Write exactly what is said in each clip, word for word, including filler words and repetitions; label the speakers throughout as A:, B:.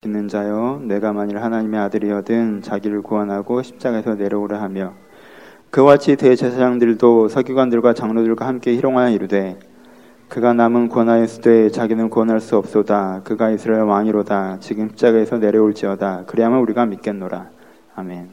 A: 믿는 자여 내가 만일 하나님의 아들이어든 자기를 구원하고 십자가에서 내려오라 하며 그와 같이 대제사장들도 서기관들과 장로들과 함께 희롱하여 이르되 그가 남은 구원하였으되 자기는 구원할 수 없소다. 그가 이스라엘 왕이로다. 지금 십자가에서 내려올지어다. 그리하면 우리가 믿겠노라. 아멘.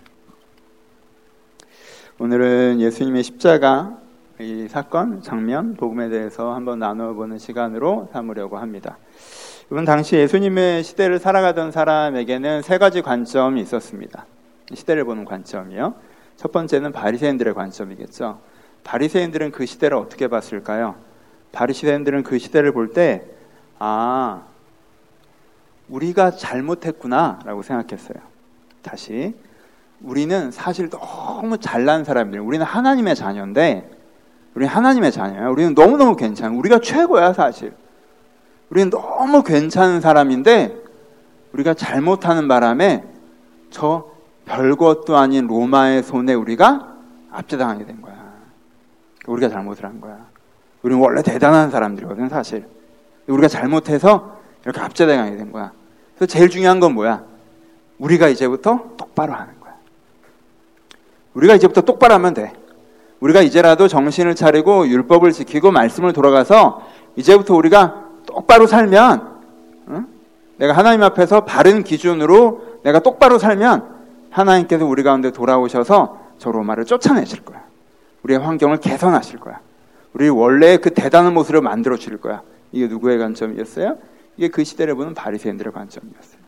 A: 오늘은 예수님의 십자가 이 사건, 장면, 복음에 대해서 한번 나눠보는 시간으로 삼으려고 합니다. 이번 당시 예수님의 시대를 살아가던 사람에게는 세 가지 관점이 있었습니다. 시대를 보는 관점이요. 첫 번째는 바리새인들의 관점이겠죠. 바리새인들은 그 시대를 어떻게 봤을까요? 바리새인들은 그 시대를 볼 때 아, 우리가 잘못했구나 라고 생각했어요. 다시 우리는 사실 너무 잘난 사람들, 우리는 하나님의 자녀인데 우리는 하나님의 자녀야. 우리는 너무너무 괜찮아. 우리가 최고야 사실. 우리는 너무 괜찮은 사람인데 우리가 잘못하는 바람에 저 별것도 아닌 로마의 손에 우리가 압제당하게 된 거야. 우리가 잘못을 한 거야. 우리는 원래 대단한 사람들이거든 사실. 우리가 잘못해서 이렇게 압제당하게 된 거야. 그래서 제일 중요한 건 뭐야? 우리가 이제부터 똑바로 하는 거야. 우리가 이제부터 똑바로 하면 돼. 우리가 이제라도 정신을 차리고 율법을 지키고 말씀을 돌아가서 이제부터 우리가 똑바로 살면, 응? 내가 하나님 앞에서 바른 기준으로 내가 똑바로 살면 하나님께서 우리 가운데 돌아오셔서 저 로마를 쫓아내실 거야. 우리의 환경을 개선하실 거야. 우리 원래 그 대단한 모습을 만들어 주실 거야. 이게 누구의 관점이었어요? 이게 그 시대를 보는 바리새인들의 관점이었어요.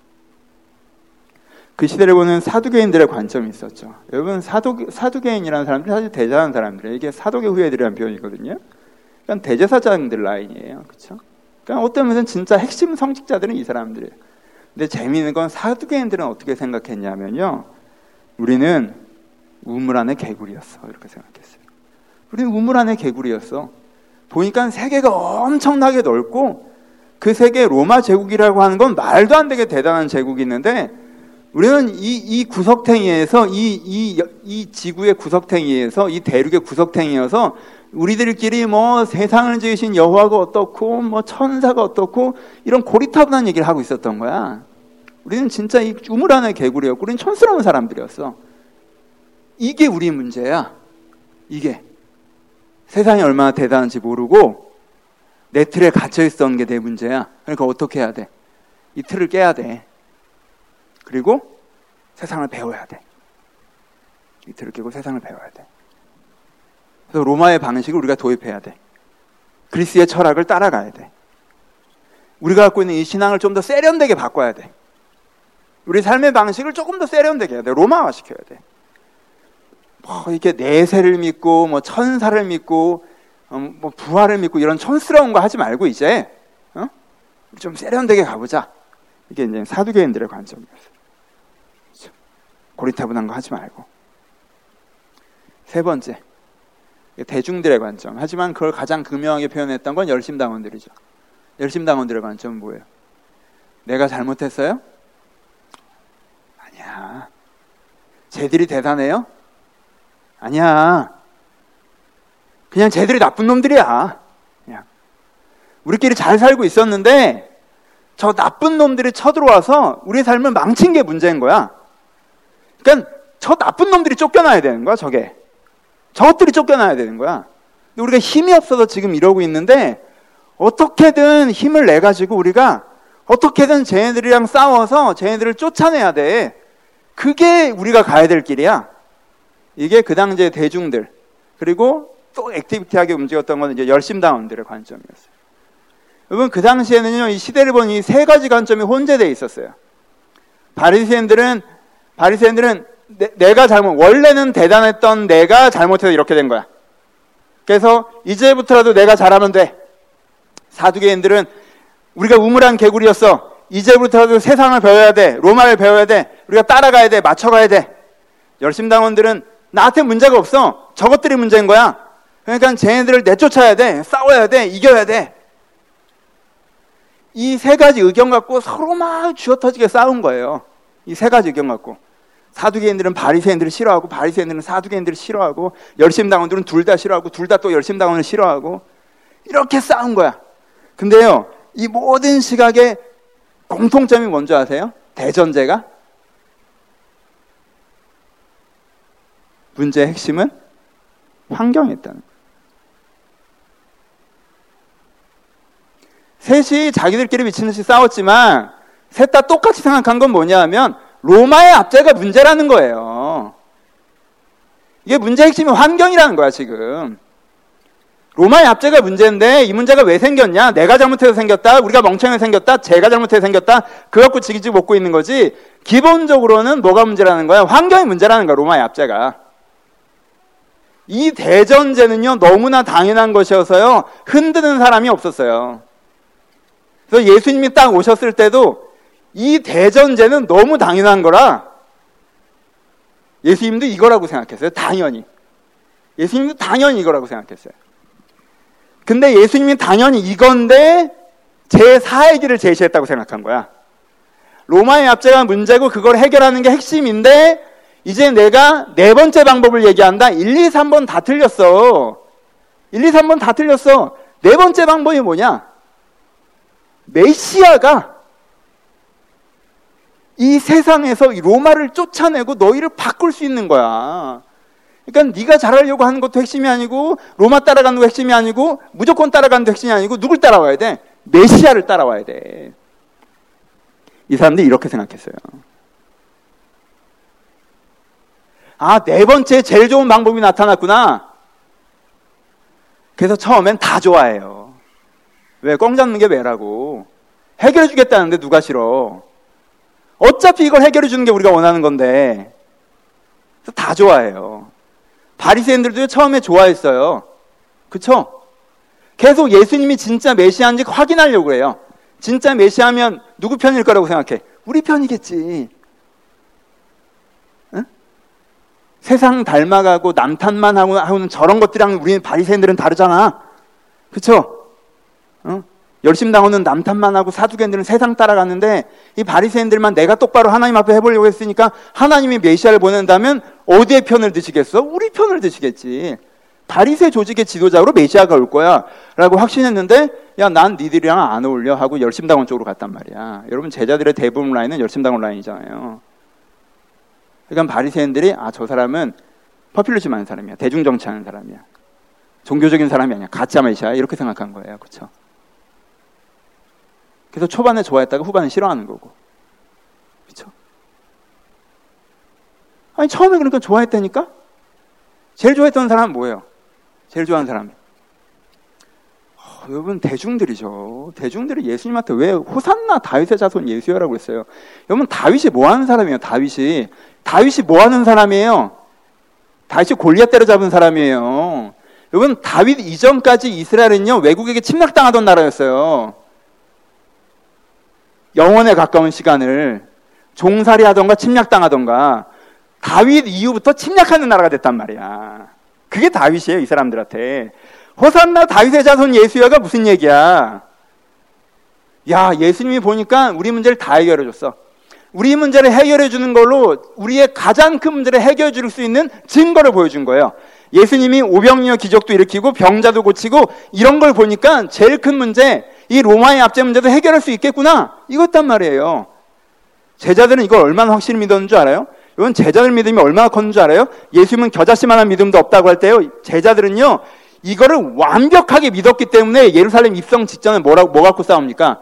A: 그 시대를 보는 사두개인들의 관점이 있었죠. 여러분 사두, 사두개인이라는 사람들이 사실 대단한 사람들이에요. 이게 사도계 후예들이라는 표현이거든요. 그러니까 대제사장들 라인이에요. 그렇죠? 그러니까 어떤 면에서는 진짜 핵심 성직자들은 이 사람들이에요. 근데 재미있는 건 사두개인들은 어떻게 생각했냐면요. 우리는 우물 안의 개구리였어. 이렇게 생각했어요. 우리는 우물 안의 개구리였어. 보니까 세계가 엄청나게 넓고 그 세계 로마 제국이라고 하는 건 말도 안 되게 대단한 제국이 있는데 우리는 이, 이 구석탱이에서 이, 이, 이 지구의 구석탱이에서 이 대륙의 구석탱이여서 우리들끼리 뭐 세상을 지으신 여호와가 어떻고 뭐 천사가 어떻고 이런 고리타분한 얘기를 하고 있었던 거야. 우리는 진짜 이 우물 안의 개구리였고 우리는 촌스러운 사람들이었어. 이게 우리 문제야. 이게 세상이 얼마나 대단한지 모르고 내 틀에 갇혀 있었던 게 내 문제야. 그러니까 어떻게 해야 돼? 이 틀을 깨야 돼. 그리고 세상을 배워야 돼. 이 틀을 깨고 세상을 배워야 돼. 그래서 로마의 방식을 우리가 도입해야 돼. 그리스의 철학을 따라가야 돼. 우리가 갖고 있는 이 신앙을 좀 더 세련되게 바꿔야 돼. 우리 삶의 방식을 조금 더 세련되게 해야 돼. 로마화 시켜야 돼. 뭐 이렇게 내세를 믿고 뭐 천사를 믿고 어, 뭐 부활을 믿고 이런 촌스러운 거 하지 말고 이제 어? 좀 세련되게 가보자. 이게 이제 사두개인들의 관점이었어요. 고리타분한 거 하지 말고. 세 번째, 대중들의 관점. 하지만 그걸 가장 극명하게 표현했던 건 열심당원들이죠. 열심당원들의 관점은 뭐예요? 내가 잘못했어요? 아니야. 쟤들이 대단해요? 아니야. 그냥 쟤들이 나쁜 놈들이야. 그냥 우리끼리 잘 살고 있었는데 저 나쁜 놈들이 쳐들어와서 우리의 삶을 망친 게 문제인 거야. 그러니까 저 나쁜 놈들이 쫓겨나야 되는 거야. 저게 저것들이 쫓겨나야 되는 거야. 근데 우리가 힘이 없어서 지금 이러고 있는데 어떻게든 힘을 내 가지고 우리가 어떻게든 쟤네들이랑 싸워서 쟤네들을 쫓아내야 돼. 그게 우리가 가야 될 길이야. 이게 그 당시의 대중들, 그리고 또 액티비티하게 움직였던 건 이제 열심당원들의 관점이었어요. 여러분, 그 당시에는요, 이 시대를 보는 이 세 가지 관점이 혼재되어 있었어요. 바리새인들은, 바리새인들은 내, 내가 잘못, 원래는 대단했던 내가 잘못해서 이렇게 된 거야. 그래서 이제부터라도 내가 잘하면 돼. 사두개인들은 우리가 우물한 개구리였어. 이제부터라도 세상을 배워야 돼. 로마를 배워야 돼. 우리가 따라가야 돼. 맞춰가야 돼. 열심당원들은 나한테 문제가 없어. 저것들이 문제인 거야. 그러니까 쟤네들을 내쫓아야 돼. 싸워야 돼. 이겨야 돼. 이 세 가지 의견 갖고 서로 막 쥐어터지게 싸운 거예요. 이 세 가지 의견 갖고. 사두개인들은 바리새인들을 싫어하고, 바리새인들은 사두개인들을 싫어하고, 열심당원들은 둘 다 싫어하고, 둘 다 또 열심당원을 싫어하고, 이렇게 싸운 거야. 근데요, 이 모든 시각에 공통점이 뭔지 아세요? 대전제가? 문제의 핵심은 환경에 있다는 거예요. 셋이 자기들끼리 미친 듯이 싸웠지만 셋 다 똑같이 생각한 건 뭐냐 하면 로마의 압제가 문제라는 거예요. 이게 문제의 핵심이 환경이라는 거야 지금. 로마의 압제가 문제인데 이 문제가 왜 생겼냐? 내가 잘못해서 생겼다, 우리가 멍청해서 생겼다, 제가 잘못해서 생겼다, 그거 갖고 지기지 먹고 있는 거지. 기본적으로는 뭐가 문제라는 거야? 환경이 문제라는 거야, 로마의 압제가. 이 대전제는요 너무나 당연한 것이어서요 흔드는 사람이 없었어요. 그래서 예수님이 딱 오셨을 때도 이 대전제는 너무 당연한 거라 예수님도 이거라고 생각했어요. 당연히. 예수님도 당연히 이거라고 생각했어요. 근데 예수님이 당연히 이건데 제사의 길을 제시했다고 생각한 거야. 로마의 압제가 문제고 그걸 해결하는 게 핵심인데 이제 내가 네 번째 방법을 얘기한다. 일, 이, 삼 번 다 틀렸어. 일, 이, 삼 번 다 틀렸어. 네 번째 방법이 뭐냐? 메시아가 이 세상에서 이 로마를 쫓아내고 너희를 바꿀 수 있는 거야. 그러니까 네가 잘하려고 하는 것도 핵심이 아니고 로마 따라가는 거 핵심이 아니고 무조건 따라가는 거 핵심이 아니고 누굴 따라와야 돼? 메시아를 따라와야 돼. 이 사람들이 이렇게 생각했어요. 아, 네 번째 제일 좋은 방법이 나타났구나. 그래서 처음엔 다 좋아해요. 왜? 꽝 잡는 게 왜라고. 해결해 주겠다는데 누가 싫어. 어차피 이걸 해결해 주는 게 우리가 원하는 건데. 그래서 다 좋아해요. 바리새인들도 처음에 좋아했어요. 그쵸? 계속 예수님이 진짜 메시아인지 확인하려고 해요. 진짜 메시아면 누구 편일 거라고 생각해? 우리 편이겠지. 응? 세상 닮아가고 남탓만 하고 하는 저런 것들이랑 우리 바리새인들은 다르잖아. 그쵸? 응? 열심당원은 남탓만 하고 사두개인들은 세상 따라갔는데 이 바리새인들만 내가 똑바로 하나님 앞에 해보려고 했으니까 하나님이 메시아를 보낸다면 어디의 편을 드시겠어? 우리 편을 드시겠지. 바리새 조직의 지도자로 메시아가 올 거야 라고 확신했는데 야, 난 니들이랑 안 어울려 하고 열심당원 쪽으로 갔단 말이야. 여러분 제자들의 대부분 라인은 열심당원 라인이잖아요. 그러니까 바리새인들이 아, 저 사람은 퍼퓰리즘 하는 사람이야. 대중정치하는 사람이야. 종교적인 사람이 아니야. 가짜 메시아 이렇게 생각한 거예요. 그렇죠? 그래서 초반에 좋아했다가 후반에 싫어하는 거고. 그렇죠? 아니 처음에 그러니까 좋아했다니까? 제일 좋아했던 사람은 뭐예요? 제일 좋아하는 사람이. 어, 여러분 대중들이죠. 대중들이 예수님한테 왜 호산나 다윗의 자손 예수여라고 했어요. 여러분 다윗이 뭐 하는 사람이에요? 다윗이. 다윗이 뭐 하는 사람이에요? 다윗이 골리앗 때려잡은 사람이에요. 여러분 다윗 이전까지 이스라엘은요 외국에게 침략당하던 나라였어요. 영원에 가까운 시간을 종살이 하던가 침략당하던가 다윗 이후부터 침략하는 나라가 됐단 말이야. 그게 다윗이에요, 이 사람들한테. 호산나 다윗의 자손 예수야가 무슨 얘기야? 야, 예수님이 보니까 우리 문제를 다 해결해 줬어. 우리 문제를 해결해 주는 걸로 우리의 가장 큰 문제를 해결해 줄 수 있는 증거를 보여준 거예요. 예수님이 오병이어 기적도 일으키고 병자도 고치고 이런 걸 보니까 제일 큰 문제, 이 로마의 압제 문제도 해결할 수 있겠구나. 이거였단 말이에요. 제자들은 이걸 얼마나 확실히 믿었는 줄 알아요? 이건 제자들 믿음이 얼마나 컸는 줄 알아요? 예수님은 겨자씨만한 믿음도 없다고 할 때요. 제자들은요. 이거를 완벽하게 믿었기 때문에 예루살렘 입성 직전에 뭐라고, 뭐 갖고 싸웁니까?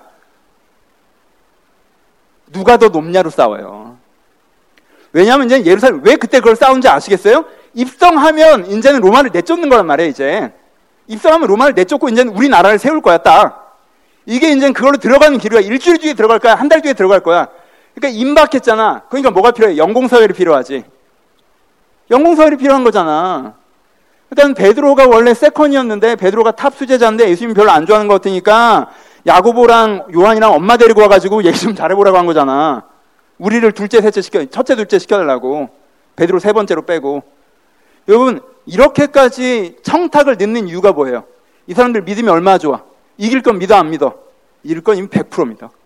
A: 누가 더 높냐로 싸워요. 왜냐하면 이제 예루살렘, 왜 그때 그걸 싸운지 아시겠어요? 입성하면 이제는 로마를 내쫓는 거란 말이에요, 이제. 입성하면 로마를 내쫓고 이제는 우리나라를 세울 거야, 딱. 이게 이제 그걸로 들어가는 기류야. 일주일 뒤에 들어갈 거야, 한 달 뒤에 들어갈 거야. 그러니까 임박했잖아. 그러니까 뭐가 필요해? 연공서열이 필요하지. 연공서열이 필요한 거잖아. 일단 베드로가 원래 세컨이었는데 베드로가 탑 수제자인데 예수님 별로 안 좋아하는 것 같으니까 야고보랑 요한이랑 엄마 데리고 와가지고 예수 좀 잘해보라고 한 거잖아. 우리를 둘째, 셋째 시켜, 첫째, 둘째 시켜달라고. 베드로 세 번째로 빼고. 여러분, 이렇게까지 청탁을 넣는 이유가 뭐예요? 이 사람들 믿음이 얼마나 좋아? 이길 건 믿어, 안 믿어? 이길 건 이미 백 퍼센트 믿어.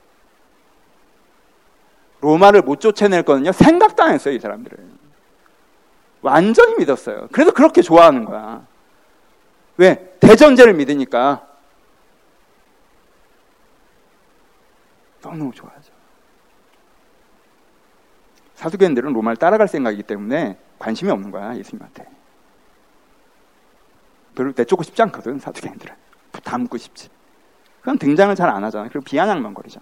A: 로마를 못 쫓아낼 거는요, 생각도 안 했어요, 이 사람들은. 완전히 믿었어요. 그래서 그렇게 좋아하는 거야. 왜? 대전제를 믿으니까. 너무너무 좋아하죠. 사두개인들은 로마를 따라갈 생각이기 때문에 관심이 없는 거야, 예수님한테. 별로 내쫓고 싶지 않거든, 사두개인들은. 다 묻고 싶지. 그건 등장을 잘 안 하잖아. 그리고 비아냥만 거리잖아.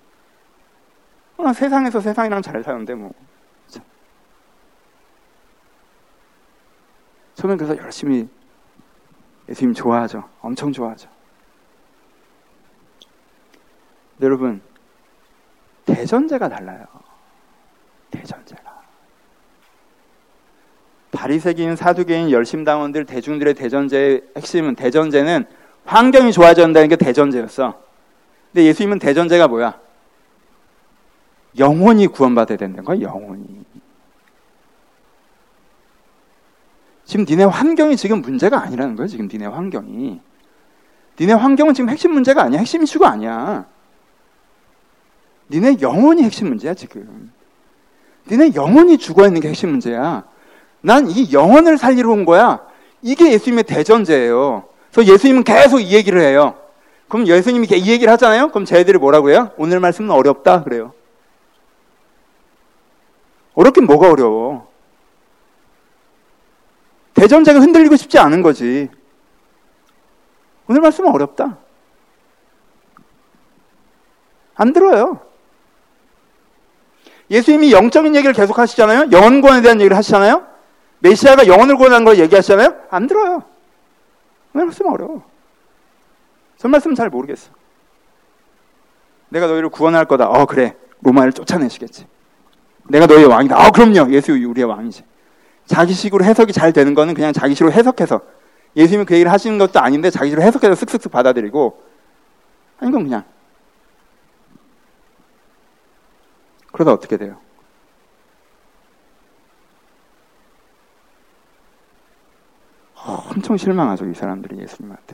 A: 어, 세상에서 세상이랑 잘 사는데 뭐. 그렇죠? 저는 그래서 열심히 예수님 좋아하죠. 엄청 좋아하죠. 여러분, 대전제가 달라요. 대전제가. 바리새기인, 사두개인, 열심당원들, 대중들의 대전제의 핵심은, 대전제는 환경이 좋아져야 한다는 게 대전제였어. 근데 예수님은 대전제가 뭐야? 영혼이 구원받아야 된다는 거야, 영혼이. 지금 니네 환경이 지금 문제가 아니라는 거야, 지금 니네 환경이. 니네 환경은 지금 핵심 문제가 아니야. 핵심 이슈가 아니야. 니네 영혼이 핵심 문제야, 지금. 니네 영혼이 죽어있는 게 핵심 문제야. 난 이 영혼을 살리러 온 거야. 이게 예수님의 대전제예요. 그래서 예수님은 계속 이 얘기를 해요. 그럼 예수님이 이 얘기를 하잖아요? 그럼 쟤들이 뭐라고 해요? 오늘 말씀은 어렵다 그래요. 어렵긴 뭐가 어려워. 대전제가 흔들리고 싶지 않은 거지. 오늘 말씀은 어렵다. 안 들어요. 예수님이 영적인 얘기를 계속 하시잖아요. 영혼 구원에 대한 얘기를 하시잖아요. 메시아가 영혼을 구원하는 걸 얘기하시잖아요. 안 들어요. 오늘 말씀은 어려워. 저 말씀은 잘 모르겠어. 내가 너희를 구원할 거다. 어 그래. 로마를 쫓아내시겠지. 내가 너희의 왕이다. 아 그럼요. 예수 우리의 왕이지. 자기식으로 해석이 잘 되는 거는 그냥 자기식으로 해석해서, 예수님은 그 얘기를 하시는 것도 아닌데 자기식으로 해석해서 쓱쓱쓱 받아들이고, 아닌 건 그냥. 그러다 어떻게 돼요? 엄청 실망하죠, 이 사람들이 예수님한테.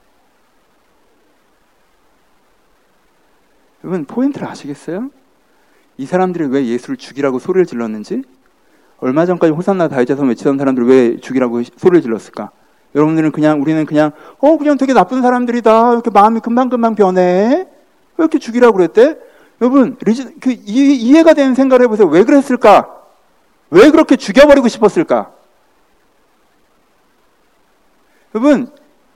A: 여러분, 포인트를 아시겠어요? 이 사람들이 왜 예수를 죽이라고 소리를 질렀는지? 얼마 전까지 호산나 다윗자손 외치던 사람들 왜 죽이라고 소리를 질렀을까? 여러분들은 그냥, 우리는 그냥, 어, 그냥 되게 나쁜 사람들이다. 이렇게 마음이 금방금방 변해. 왜 이렇게 죽이라고 그랬대? 여러분, 리지, 그, 이, 이해가 되는 생각을 해보세요. 왜 그랬을까? 왜 그렇게 죽여버리고 싶었을까? 여러분,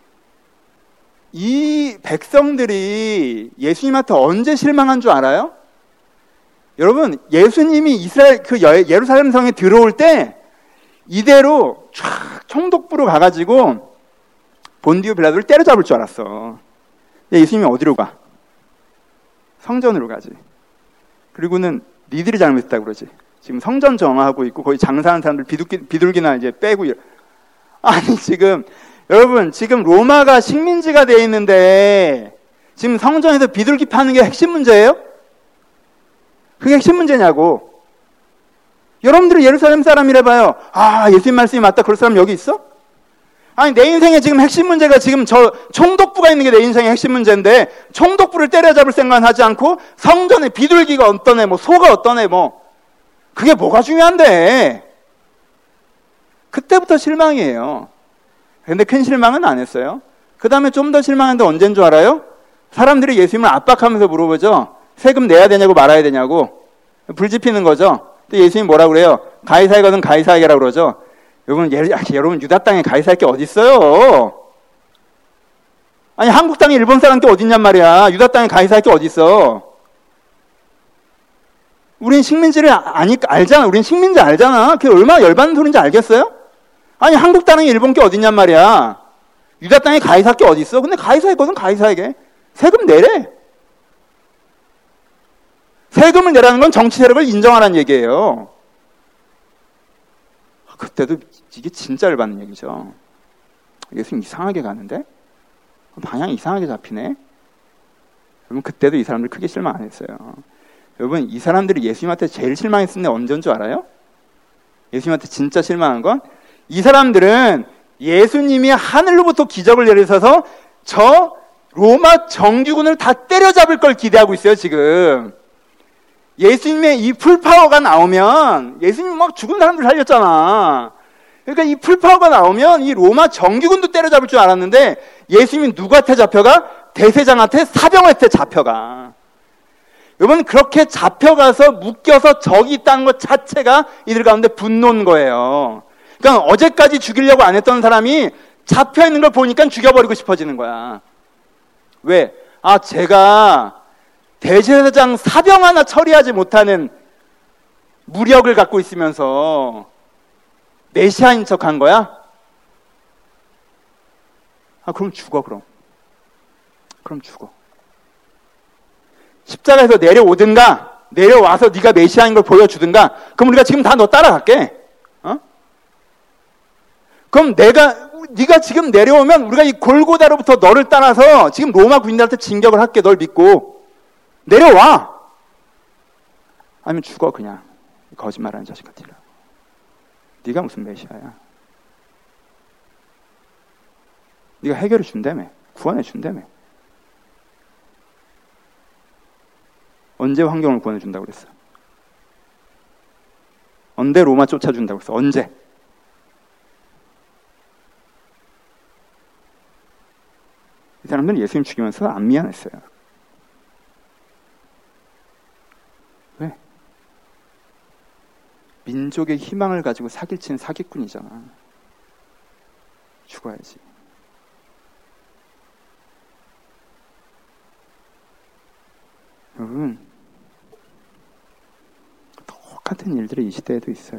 A: 이 백성들이 예수님한테 언제 실망한 줄 알아요? 여러분, 예수님이 이스라엘, 그 예루살렘 성에 들어올 때, 이대로 쫙 총독부로 가가지고, 본디오 빌라도를 때려잡을 줄 알았어. 근데 예수님이 어디로 가? 성전으로 가지. 그리고는 니들이 잘못했다고 그러지. 지금 성전 정화하고 있고, 거기 장사하는 사람들 비둘기, 비둘기나 이제 빼고, 아니, 지금, 여러분, 지금 로마가 식민지가 돼 있는데, 지금 성전에서 비둘기 파는 게 핵심 문제예요? 그게 핵심 문제냐고. 여러분들이 예루살렘 사람이래 봐요. 아, 예수님 말씀이 맞다. 그럴 사람 여기 있어? 아니, 내 인생에 지금 핵심 문제가 지금 저 총독부가 있는 게 내 인생의 핵심 문제인데, 총독부를 때려잡을 생각은 하지 않고 성전에 비둘기가 어떤 애, 뭐 소가 어떤 애, 뭐 그게 뭐가 중요한데. 그때부터 실망이에요. 근데 큰 실망은 안 했어요. 그 다음에 좀 더 실망한데 언제인 줄 알아요? 사람들이 예수님을 압박하면서 물어보죠. 세금 내야 되냐고 말아야 되냐고. 불지피는 거죠. 근데 예수님이 뭐라고 그래요? 가이사에거든 가이사에게라고 그러죠. 여러분, 예, 여러분 유다 땅에 가이사할 게 어디 있어요? 아니, 한국 땅에 일본 사람 게 어디 있냔 말이야. 유다 땅에 가이사할 게 어디 있어? 우린 식민지를 아니, 알잖아. 우린 식민지 알잖아. 그게 얼마나 열받는 소리인지 알겠어요? 아니, 한국 땅에 일본 게 어디 있냔 말이야. 유다 땅에 가이사할 게 어디 있어? 근데 가이사했거든 가이사에게. 세금 내래. 세금을 내라는 건 정치 세력을 인정하라는 얘기예요. 그때도 이게 진짜 열받는 얘기죠. 예수님 이상하게 가는데? 방향이 이상하게 잡히네? 여러분, 그때도 이 사람들 크게 실망 안 했어요. 여러분, 이 사람들이 예수님한테 제일 실망했을 때 언제인 줄 알아요? 예수님한테 진짜 실망한 건? 이 사람들은 예수님이 하늘로부터 기적을 내리셔서 저 로마 정규군을 다 때려잡을 걸 기대하고 있어요, 지금. 예수님의 이 풀파워가 나오면, 예수님 막 죽은 사람들 살렸잖아. 그러니까 이 풀파워가 나오면 이 로마 정규군도 때려잡을 줄 알았는데, 예수님이 누구한테 잡혀가? 대세장한테, 사병한테 잡혀가. 여러분, 그렇게 잡혀가서 묶여서 적이 있다는 것 자체가 이들 가운데 분노인 거예요. 그러니까 어제까지 죽이려고 안 했던 사람이 잡혀있는 걸 보니까 죽여버리고 싶어지는 거야. 왜? 아, 제가 대제사장 사병 하나 처리하지 못하는 무력을 갖고 있으면서 메시아인 척 한 거야? 아, 그럼 죽어, 그럼. 그럼 죽어. 십자가에서 내려오든가, 내려와서 네가 메시아인 걸 보여주든가, 그럼 우리가 지금 다 너 따라갈게. 어? 그럼 내가, 네가 지금 내려오면 우리가 이 골고다로부터 너를 따라서 지금 로마 군인들한테 진격을 할게. 널 믿고. 내려와. 아니면 죽어, 그냥. 거짓말하는 자식 같으라. 네가 무슨 메시아야. 네가 해결해 준다며. 구원해 준다며. 언제 환경을 구원해 준다고 그랬어? 언제 로마 쫓아준다고 그랬어? 언제? 이 사람들은 예수님 죽이면서 안 미안했어요. 왜? 민족의 희망을 가지고 사기친 사기꾼이잖아. 죽어야지. 여러분, 똑같은 일들이 이 시대에도 있어요.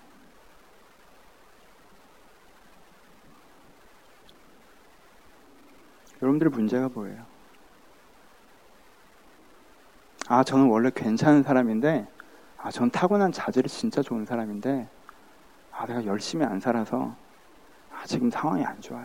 A: 여러분들의 문제가 뭐예요? 아, 저는 원래 괜찮은 사람인데, 아, 전 타고난 자질이 진짜 좋은 사람인데, 아, 내가 열심히 안 살아서, 아, 지금 상황이 안 좋아요.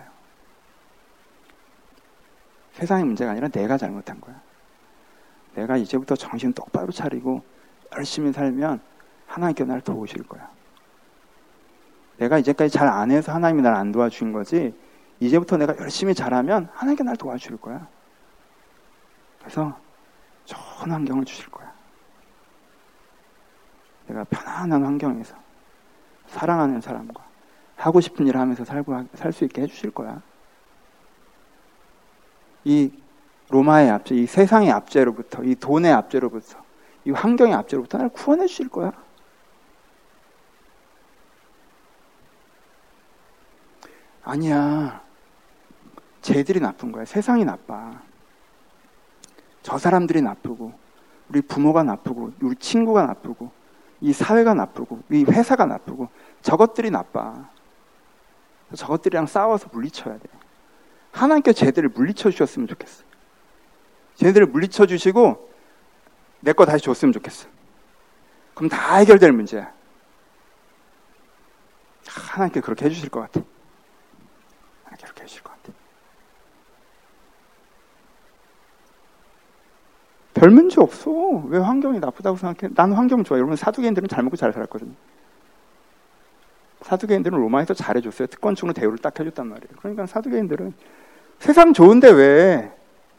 A: 세상의 문제가 아니라 내가 잘못한 거야. 내가 이제부터 정신 똑바로 차리고 열심히 살면 하나님께 나를 도우실 거야. 내가 이제까지 잘 안 해서 하나님이 나를 안 도와준 거지, 이제부터 내가 열심히 잘하면 하나님께 나를 도와줄 거야. 그래서 좋은 환경을 주실 거야. 내가 편안한 환경에서 사랑하는 사람과 하고 싶은 일을 하면서 살고 살 수 있게 해주실 거야. 이 로마의 압제, 이 세상의 압제로부터, 이 돈의 압제로부터, 이 환경의 압제로부터 나를 구원해 주실 거야. 아니야. 쟤들이 나쁜 거야. 세상이 나빠. 저 사람들이 나쁘고, 우리 부모가 나쁘고, 우리 친구가 나쁘고, 이 사회가 나쁘고, 이 회사가 나쁘고, 저것들이 나빠. 저것들이랑 싸워서 물리쳐야 돼. 하나님께 쟤들을 물리쳐 주셨으면 좋겠어. 쟤들을 물리쳐 주시고 내 거 다시 줬으면 좋겠어. 그럼 다 해결될 문제야. 하나님께 그렇게 해주실 것 같아. 하나님께 그렇게 해주실 것 같아. 별 문제 없어. 왜 환경이 나쁘다고 생각해? 난 환경 좋아. 여러분, 사두개인들은 잘 먹고 잘 살았거든요. 사두개인들은 로마에서 잘해줬어요. 특권층으로 대우를 딱 해줬단 말이에요. 그러니까 사두개인들은 세상 좋은데 왜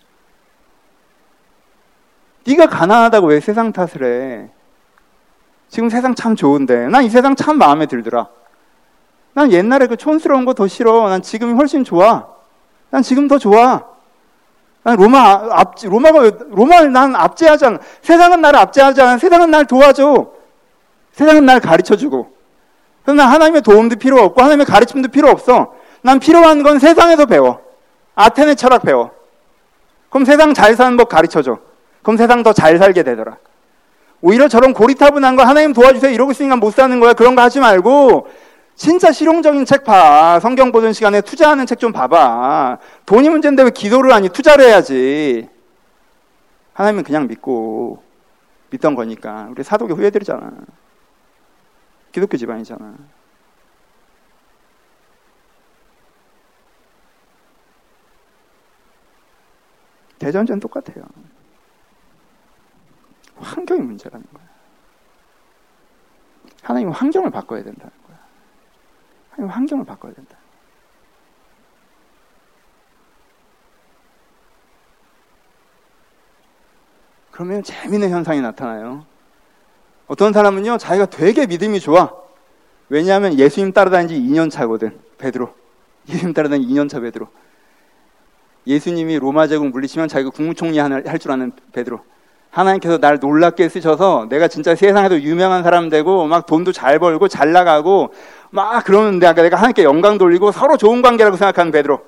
A: 네가 가난하다고 왜 세상 탓을 해? 지금 세상 참 좋은데. 난 이 세상 참 마음에 들더라. 난 옛날에 그 촌스러운 거 더 싫어. 난 지금이 훨씬 좋아. 난 지금 더 좋아. 난 로마 앞 로마가 로마를 난 압제하지 않아. 세상은 나를 압제하지 않아. 세상은 날 도와줘. 세상은 날 가르쳐주고. 그래서 난 하나님의 도움도 필요 없고 하나님의 가르침도 필요 없어. 난 필요한 건 세상에서 배워. 아테네 철학 배워. 그럼 세상 잘 사는 법 가르쳐줘. 그럼 세상 더 잘 살게 되더라. 오히려 저런 고리타분한 거 하나님 도와주세요 이러고 있으니까 못 사는 거야. 그런 거 하지 말고 진짜 실용적인 책 봐. 성경 보던 시간에 투자하는 책 좀 봐봐. 돈이 문제인데 왜 기도를 하니? 투자를 해야지. 하나님은 그냥 믿고 믿던 거니까. 우리 사도교 후예들이잖아. 기독교 집안이잖아. 대전제는 똑같아요. 환경이 문제라는 거야. 하나님은 환경을 바꿔야 된다는 거야. 하나님은 환경을 바꿔야 된다. 그러면 재미있는 현상이 나타나요. 어떤 사람은요, 자기가 되게 믿음이 좋아. 왜냐하면 예수님 따라다닌 지 이 년 차거든. 베드로. 예수님 따라다닌 지 이 년 차 베드로. 예수님이 로마 제국 물리치면 자기가 국무총리 할 줄 아는 베드로. 하나님께서 날 놀랍게 쓰셔서 내가 진짜 세상에도 유명한 사람 되고 막 돈도 잘 벌고 잘 나가고 막 그러는데 내가 하나님께 영광 돌리고 서로 좋은 관계라고 생각하는 베드로.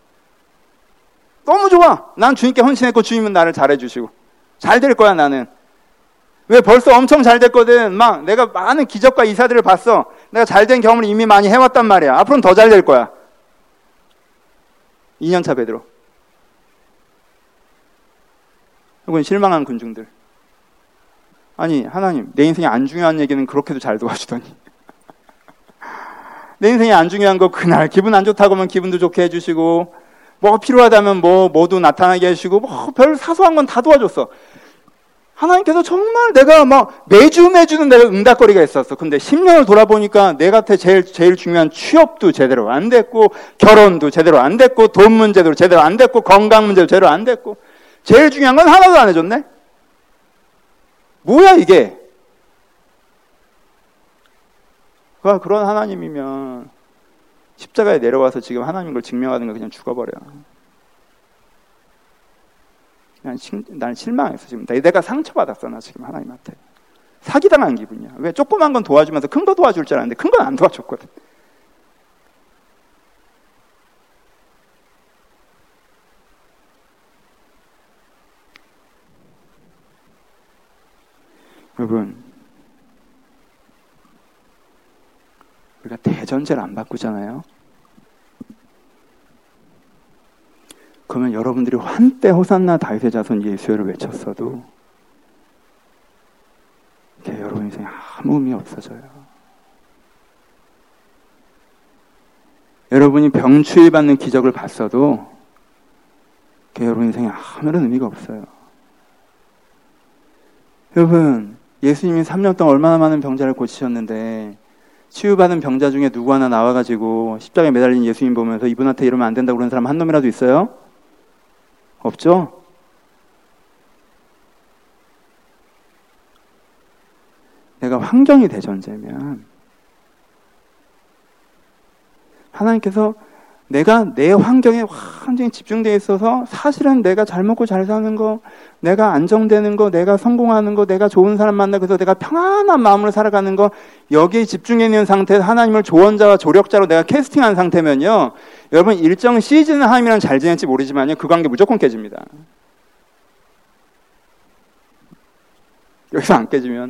A: 너무 좋아. 난 주님께 헌신했고 주님은 나를 잘해주시고 잘 될 거야 나는. 왜 벌써 엄청 잘 됐거든. 막 내가 많은 기적과 이사들을 봤어. 내가 잘된 경험을 이미 많이 해왔단 말이야. 앞으로는 더 잘 될 거야. 이 년차 베드로. 혹은 실망한 군중들. 아니 하나님 내 인생이 안 중요한 얘기는 그렇게도 잘 도와주더니 내 인생이 안 중요한 거 그날 기분 안 좋다고 하면 기분도 좋게 해주시고 뭐가 필요하다면 뭐 뭐도 나타나게 해주시고 뭐 별 사소한 건 다 도와줬어. 하나님께서 정말 내가 막 매주 매주는 내가 응답거리가 있었어. 근데 십 년을 돌아보니까 내 곁에 제일 제일 중요한 취업도 제대로 안 됐고 결혼도 제대로 안 됐고 돈 문제도 제대로 안 됐고 건강 문제도 제대로 안 됐고 제일 중요한 건 하나도 안 해줬네. 뭐야 이게? 그런 하나님이면 십자가에 내려와서 지금 하나님 걸 증명하는 거 그냥 죽어버려. 난, 난 실망했어 지금. 내가 상처받았어 나 지금 하나님한테. 사기당한 기분이야. 왜? 조그만 건 도와주면서 큰 거 도와줄 줄 알았는데 큰 건 안 도와줬거든. 여러분 우리가 대전제를 안 바꾸잖아요. 그러면 여러분들이 한때 호산나 다윗의 자손 예수를 외쳤어도 여러분 인생에 아무 의미 없어져요. 여러분이 병추위 받는 기적을 봤어도 여러분 인생에 아무런 의미가 없어요. 여러분 예수님이 삼 년 동안 얼마나 많은 병자를 고치셨는데 치유받은 병자 중에 누구 하나 나와가지고 십자가에 매달린 예수님 보면서 이분한테 이러면 안 된다고 그러는 사람 한 놈이라도 있어요? 없죠? 내가 환경이 대전제면 하나님께서 내가 내 환경에 완전히 집중되어 있어서 사실은 내가 잘 먹고 잘 사는 거, 내가 안정되는 거, 내가 성공하는 거, 내가 좋은 사람 만나고 해서 내가 평안한 마음으로 살아가는 거 여기에 집중해 있는 상태에서 하나님을 조언자와 조력자로 내가 캐스팅한 상태면요 여러분 일정 시즌은 하나님이랑 잘 지낼지 모르지만요 그 관계 무조건 깨집니다. 여기서 안 깨지면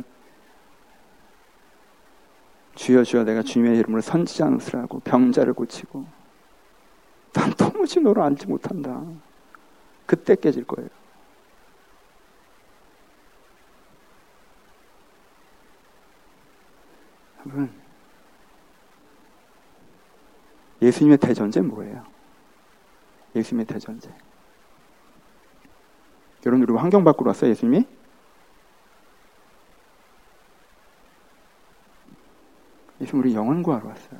A: 주여 주여 내가 주님의 이름으로 선지자노스를 하고 병자를 고치고 난 도무지 너를 알지 못한다. 그때 깨질 거예요. 여러분 예수님의 대전제는 뭐예요? 예수님의 대전제. 여러분 우리 환경 바꾸러 왔어요 예수님이? 예수님 우리 영원 구하러 왔어요.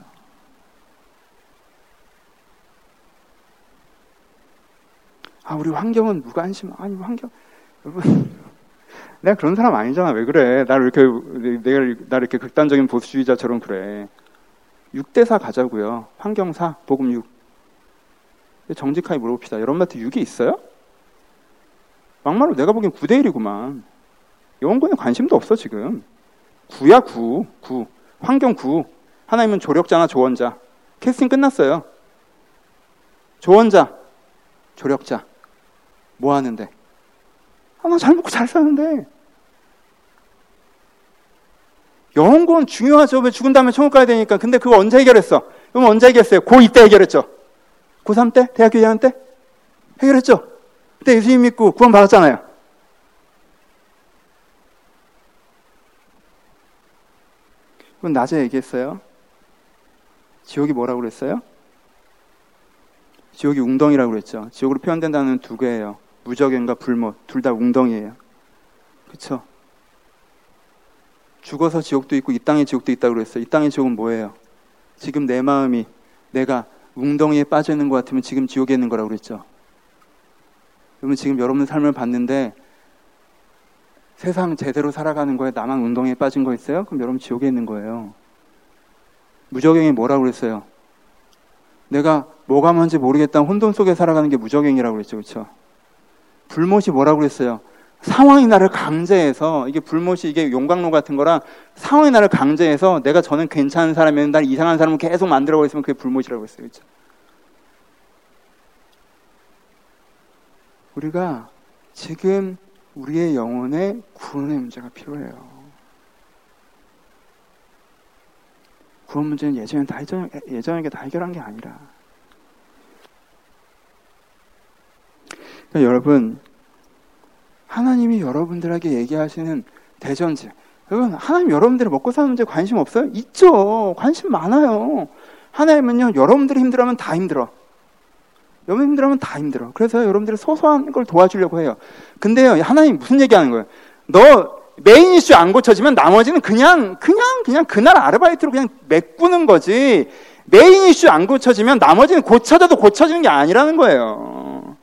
A: 아 우리 환경은 무관심. 아니 환경 여러분 내가 그런 사람 아니잖아. 왜 그래? 나를 이렇게 내가 나를 이렇게 극단적인 보수주의자처럼 그래. 육 대 사 가자고요. 환경 사, 복음 육. 정직하게 물어봅시다. 여러분한테 육이 있어요? 막말로 내가 보기엔 구 대 일이구만. 영원권에 관심도 없어 지금. 구야 구. 구. 환경 구. 하나님은 조력자나 조언자. 캐스팅 끝났어요. 조언자, 조력자. 뭐 하는데? 아, 나 잘 먹고 잘 사는데. 영원권 중요하죠. 왜 죽은 다음에 천국 가야 되니까. 근데 그거 언제 해결했어? 그럼 언제 해결했어요? 고이 때 해결했죠. 고삼 때? 대학교 이 학년 때? 해결했죠. 그때 예수님 믿고 구원 받았잖아요. 그건 낮에 얘기했어요. 지옥이 뭐라고 그랬어요? 지옥이 웅덩이라고 그랬죠. 지옥으로 표현된 단어는 두 개예요. 무적행과 불못. 둘 다 웅덩이에요. 그렇죠? 죽어서 지옥도 있고 이 땅에 지옥도 있다고 그랬어요. 이 땅의 지옥은 뭐예요? 지금 내 마음이 내가 웅덩이에 빠져 있는 것 같으면 지금 지옥에 있는 거라고 그랬죠. 여러분 지금 여러분의 삶을 봤는데 세상 제대로 살아가는 거에 나만 웅덩이에 빠진 거 있어요? 그럼 여러분 지옥에 있는 거예요. 무적행이 뭐라고 그랬어요? 내가 뭐가 뭔지 모르겠다는 혼돈 속에 살아가는 게 무적행이라고 그랬죠. 그렇죠? 불못이 뭐라고 그랬어요? 상황이 나를 강제해서, 이게 불못이 이게 용광로 같은 거랑 상황이 나를 강제해서 내가 저는 괜찮은 사람이면 날 이상한 사람을 계속 만들어가고 있으면 그게 불못이라고 했어요. 그렇죠? 우리가 지금 우리의 영혼의 구원의 문제가 필요해요. 구원 문제는 예전에 다 예전, 예전에 다 해결한 게 아니라. 그러니까 여러분, 하나님이 여러분들에게 얘기하시는 대전제, 여러분, 하나님 여러분들이 먹고 사는 문제에 관심 없어요? 있죠. 관심 많아요. 하나님은요, 여러분들이 힘들어하면 다 힘들어. 여러분 힘들어하면 다 힘들어. 그래서 여러분들이 소소한 걸 도와주려고 해요. 근데요, 하나님 무슨 얘기하는 거예요? 너 메인 이슈 안 고쳐지면 나머지는 그냥 그냥 그냥 그날 아르바이트로 그냥 메꾸는 거지. 메인 이슈 안 고쳐지면 나머지는 고쳐져도 고쳐지는 게 아니라는 거예요.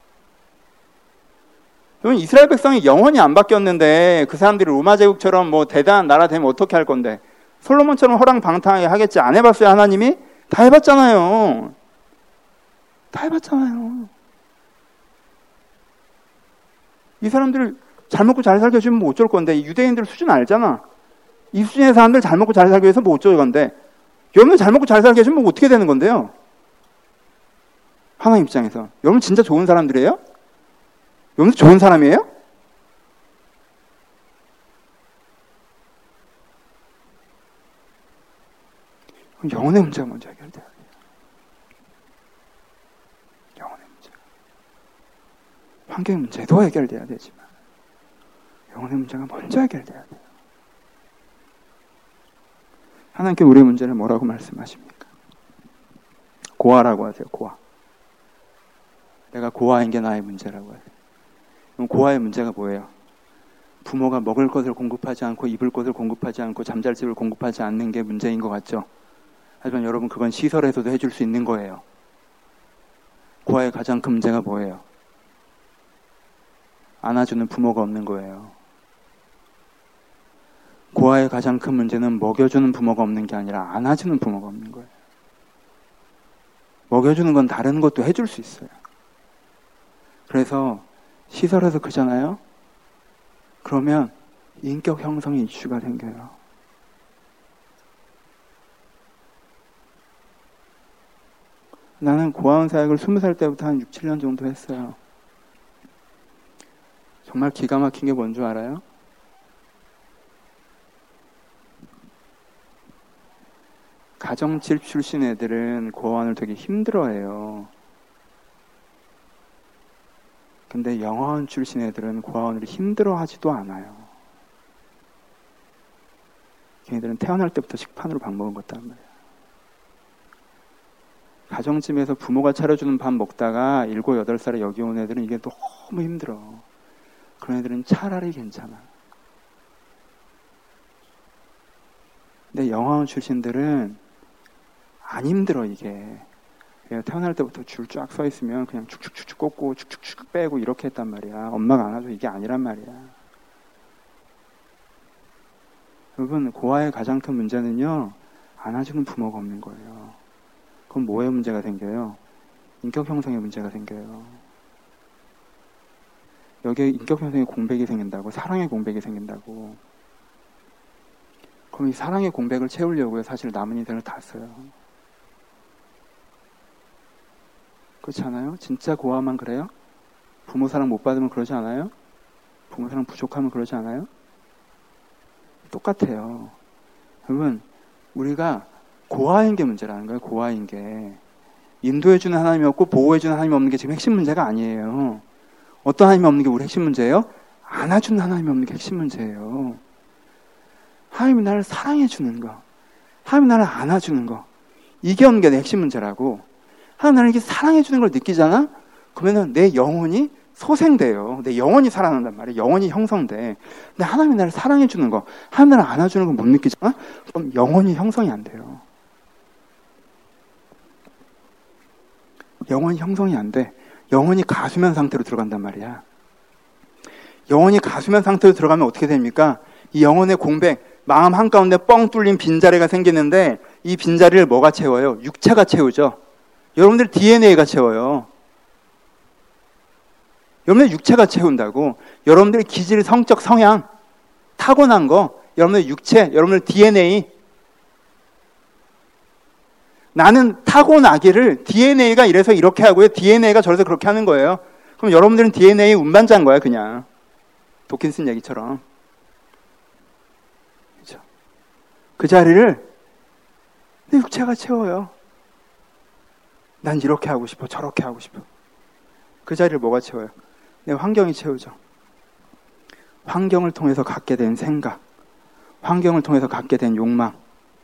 A: 여러분, 이스라엘 백성이 영원히 안 바뀌었는데 그 사람들이 로마 제국처럼 뭐 대단한 나라 되면 어떻게 할 건데? 솔로몬처럼 허랑방탕하게 하겠지. 안 해봤어요, 하나님이? 다 해봤잖아요. 다 해봤잖아요. 이 사람들 잘 먹고 잘 살게 해주면 뭐 어쩔 건데, 이 유대인들 수준 알잖아. 이 수준의 사람들 잘 먹고 잘 살기 위해서 뭐 어쩔 건데, 여러분 잘 먹고 잘 살게 해주면 뭐 어떻게 되는 건데요? 하나님 입장에서. 여러분 진짜 좋은 사람들이에요? 여러분 좋은 사람이에요? 그럼 영혼의 문제가 먼저 해결돼야 돼요. 영혼의 문제. 환경의 문제도 해결돼야 되지만 영혼의 문제가 먼저 해결돼야 돼요. 하나님께 우리의 문제를 뭐라고 말씀하십니까? 고아라고 하세요. 고아. 내가 고아인 게 나의 문제라고 하세요. 그럼 고아의 문제가 뭐예요? 부모가 먹을 것을 공급하지 않고 입을 것을 공급하지 않고 잠잘 집을 공급하지 않는 게 문제인 것 같죠? 하지만 여러분, 그건 시설에서도 해줄 수 있는 거예요. 고아의 가장 큰 문제가 뭐예요? 안아주는 부모가 없는 거예요. 고아의 가장 큰 문제는 먹여주는 부모가 없는 게 아니라 안아주는 부모가 없는 거예요. 먹여주는 건 다른 것도 해줄 수 있어요. 그래서 시설에서 크잖아요. 그러면 인격 형성의 이슈가 생겨요. 나는 고아원 사역을 스무 살 때부터 한 육, 칠 년 정도 했어요. 정말 기가 막힌 게 뭔 줄 알아요? 가정집 출신 애들은 고아원을 되게 힘들어해요. 근데 영화원 출신 애들은 고아원을 힘들어하지도 않아요. 걔네들은 태어날 때부터 식판으로 밥 먹은 것단 말이에요. 가정집에서 부모가 차려주는 밥 먹다가 일곱, 여덟 살에 여기 온 애들은 이게 너무 힘들어. 그런 애들은 차라리 괜찮아. 근데 영화원 출신들은 안 힘들어, 이게. 태어날 때부터 줄 쫙 서 있으면 그냥 축축축축 꽂고 축축축 빼고 이렇게 했단 말이야. 엄마가 안아줘, 이게 아니란 말이야. 여러분, 고아의 가장 큰 문제는요, 안아주는 부모가 없는 거예요. 그럼 뭐의 문제가 생겨요? 인격 형성의 문제가 생겨요. 여기에 인격 형성의 공백이 생긴다고, 사랑의 공백이 생긴다고. 그럼 이 사랑의 공백을 채우려고 사실 남은 인생을 다 써요. 그렇지 않아요? 진짜 고아만 그래요? 부모 사랑 못 받으면 그러지 않아요? 부모 사랑 부족하면 그러지 않아요? 똑같아요. 여러분, 우리가 고아인 게 문제라는 거예요. 고아인 게. 인도해주는 하나님이 없고 보호해주는 하나님이 없는 게 지금 핵심 문제가 아니에요. 어떤 하나님이 없는 게 우리 핵심 문제예요? 안아주는 하나님이 없는 게 핵심 문제예요. 하나님이 나를 사랑해주는 거, 하나님이 나를 안아주는 거, 이게 없는 게 내 핵심 문제라고. 하나님 나를 이렇게 사랑해주는 걸 느끼잖아? 그러면 내 영혼이 소생돼요. 내 영혼이 살아난단 말이에요. 영혼이 형성돼. 근데 하나님이 나를 사랑해주는 거, 하나님 나를 안아주는 거 못 느끼잖아? 그럼 영혼이 형성이 안 돼요. 영혼이 형성이 안 돼. 영혼이 가수면 상태로 들어간단 말이야. 영혼이 가수면 상태로 들어가면 어떻게 됩니까? 이 영혼의 공백, 마음 한가운데 뻥 뚫린 빈자리가 생기는데 이 빈자리를 뭐가 채워요? 육체가 채우죠. 여러분들 디엔에이가 채워요. 여러분들 육체가 채운다고. 여러분들의 기질, 성적 성향, 타고난 거, 여러분들 육체, 여러분들 디엔에이. 나는 타고나기를 디엔에이가 이래서 이렇게 하고요. 디엔에이가 저래서 그렇게 하는 거예요. 그럼 여러분들은 디엔에이 운반자인 거야, 그냥. 도킨슨 얘기처럼. 그렇죠? 그 자리를 내 육체가 채워요. 난 이렇게 하고 싶어, 저렇게 하고 싶어. 그 자리를 뭐가 채워요? 내 환경이 채우죠. 환경을 통해서 갖게 된 생각, 환경을 통해서 갖게 된 욕망,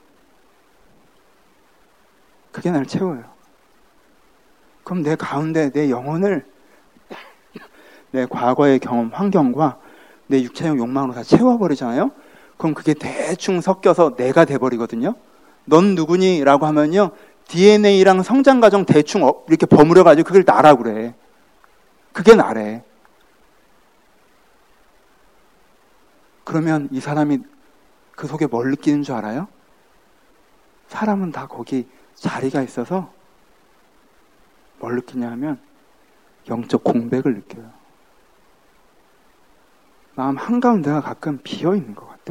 A: 그게 나를 채워요. 그럼 내 가운데 내 영혼을 내 과거의 경험, 환경과 내 육체적 욕망으로 다 채워버리잖아요. 그럼 그게 대충 섞여서 내가 돼버리거든요. 넌 누구니? 라고 하면요, 디엔에이랑 성장과정 대충 이렇게 버무려가지고 그걸 나라고 그래. 그게 나래. 그러면 이 사람이 그 속에 뭘 느끼는 줄 알아요? 사람은 다 거기 자리가 있어서 뭘 느끼냐 하면 영적 공백을 느껴요. 마음 한가운데가 가끔 비어있는 것 같아.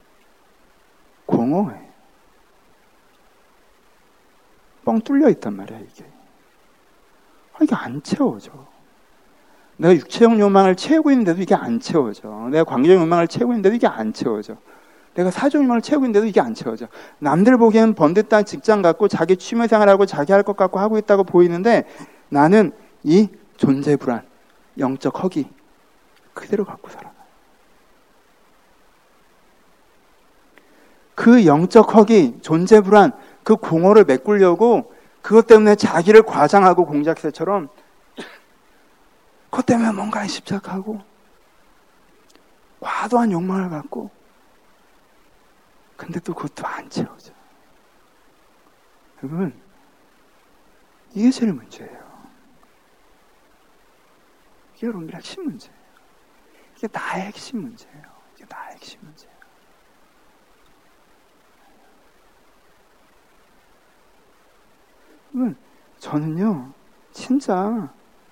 A: 공허해. 뻥 뚫려 있단 말이야, 이게. 아, 이게 안 채워져. 내가 육체적 욕망을 채우고 있는데도 이게 안 채워져. 내가 관계적 욕망을 채우고 있는데도 이게 안 채워져. 내가 사적 욕망을 채우고 있는데도 이게 안 채워져. 남들 보기에는 번듯한 직장 갖고 자기 취미생활하고 자기 할 것 갖고 하고 있다고 보이는데 나는 이 존재 불안, 영적 허기 그대로 갖고 살아. 그 영적 허기, 존재 불안, 그 공허를 메꾸려고 그것 때문에 자기를 과장하고 공작새처럼 그것 때문에 뭔가에 집착하고 과도한 욕망을 갖고 근데 또 그것도 안 채워져. 여러분, 이게 제일 문제예요. 이게 여러분들의 핵심 문제예요. 이게 나의 핵심 문제예요. 이게 나의 핵심 문제예요. 여러분, 저는요, 진짜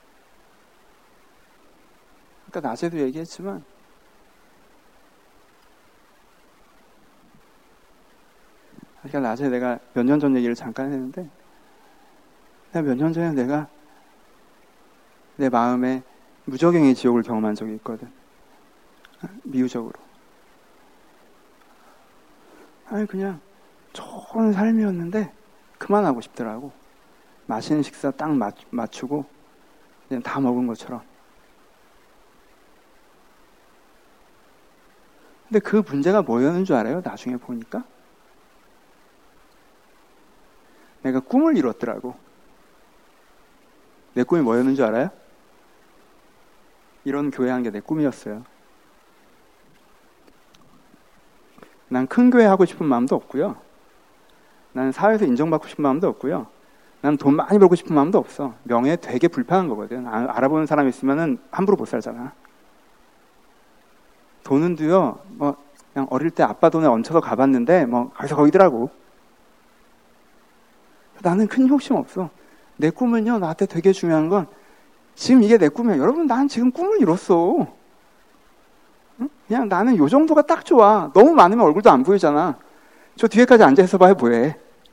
A: 아까 낮에도 얘기했지만 그러니까 낮에 내가 몇 년 전 얘기를 잠깐 했는데 내가 몇 년 전에 내가 내 마음에 무적행의 지옥을 경험한 적이 있거든. 미우적으로. 아니 그냥 좋은 삶이었는데 그만하고 싶더라고. 맛있는 식사 딱 맞추고 그냥 다 먹은 것처럼. 근데 그 문제가 뭐였는 줄 알아요? 나중에 보니까 내가 꿈을 이뤘더라고. 내 꿈이 뭐였는 줄 알아요? 이런 교회 한 게 내 꿈이었어요. 난 큰 교회 하고 싶은 마음도 없고요. 난 사회에서 인정받고 싶은 마음도 없고요. 난 돈 많이 벌고 싶은 마음도 없어. 명예 되게 불편한 거거든. 아, 알아보는 사람 있으면은 함부로 못 살잖아. 돈은도요, 뭐 그냥 어릴 때 아빠 돈에 얹혀서 가봤는데 뭐 거기서 거기더라고. 나는 큰 욕심 없어. 내 꿈은요, 나한테 되게 중요한 건 지금 이게 내 꿈이야. 여러분, 난 지금 꿈을 이뤘어. 응? 그냥 나는 요 정도가 딱 좋아. 너무 많으면 얼굴도 안 보이잖아. 저 뒤에까지 앉아있어 봐야 뭐해.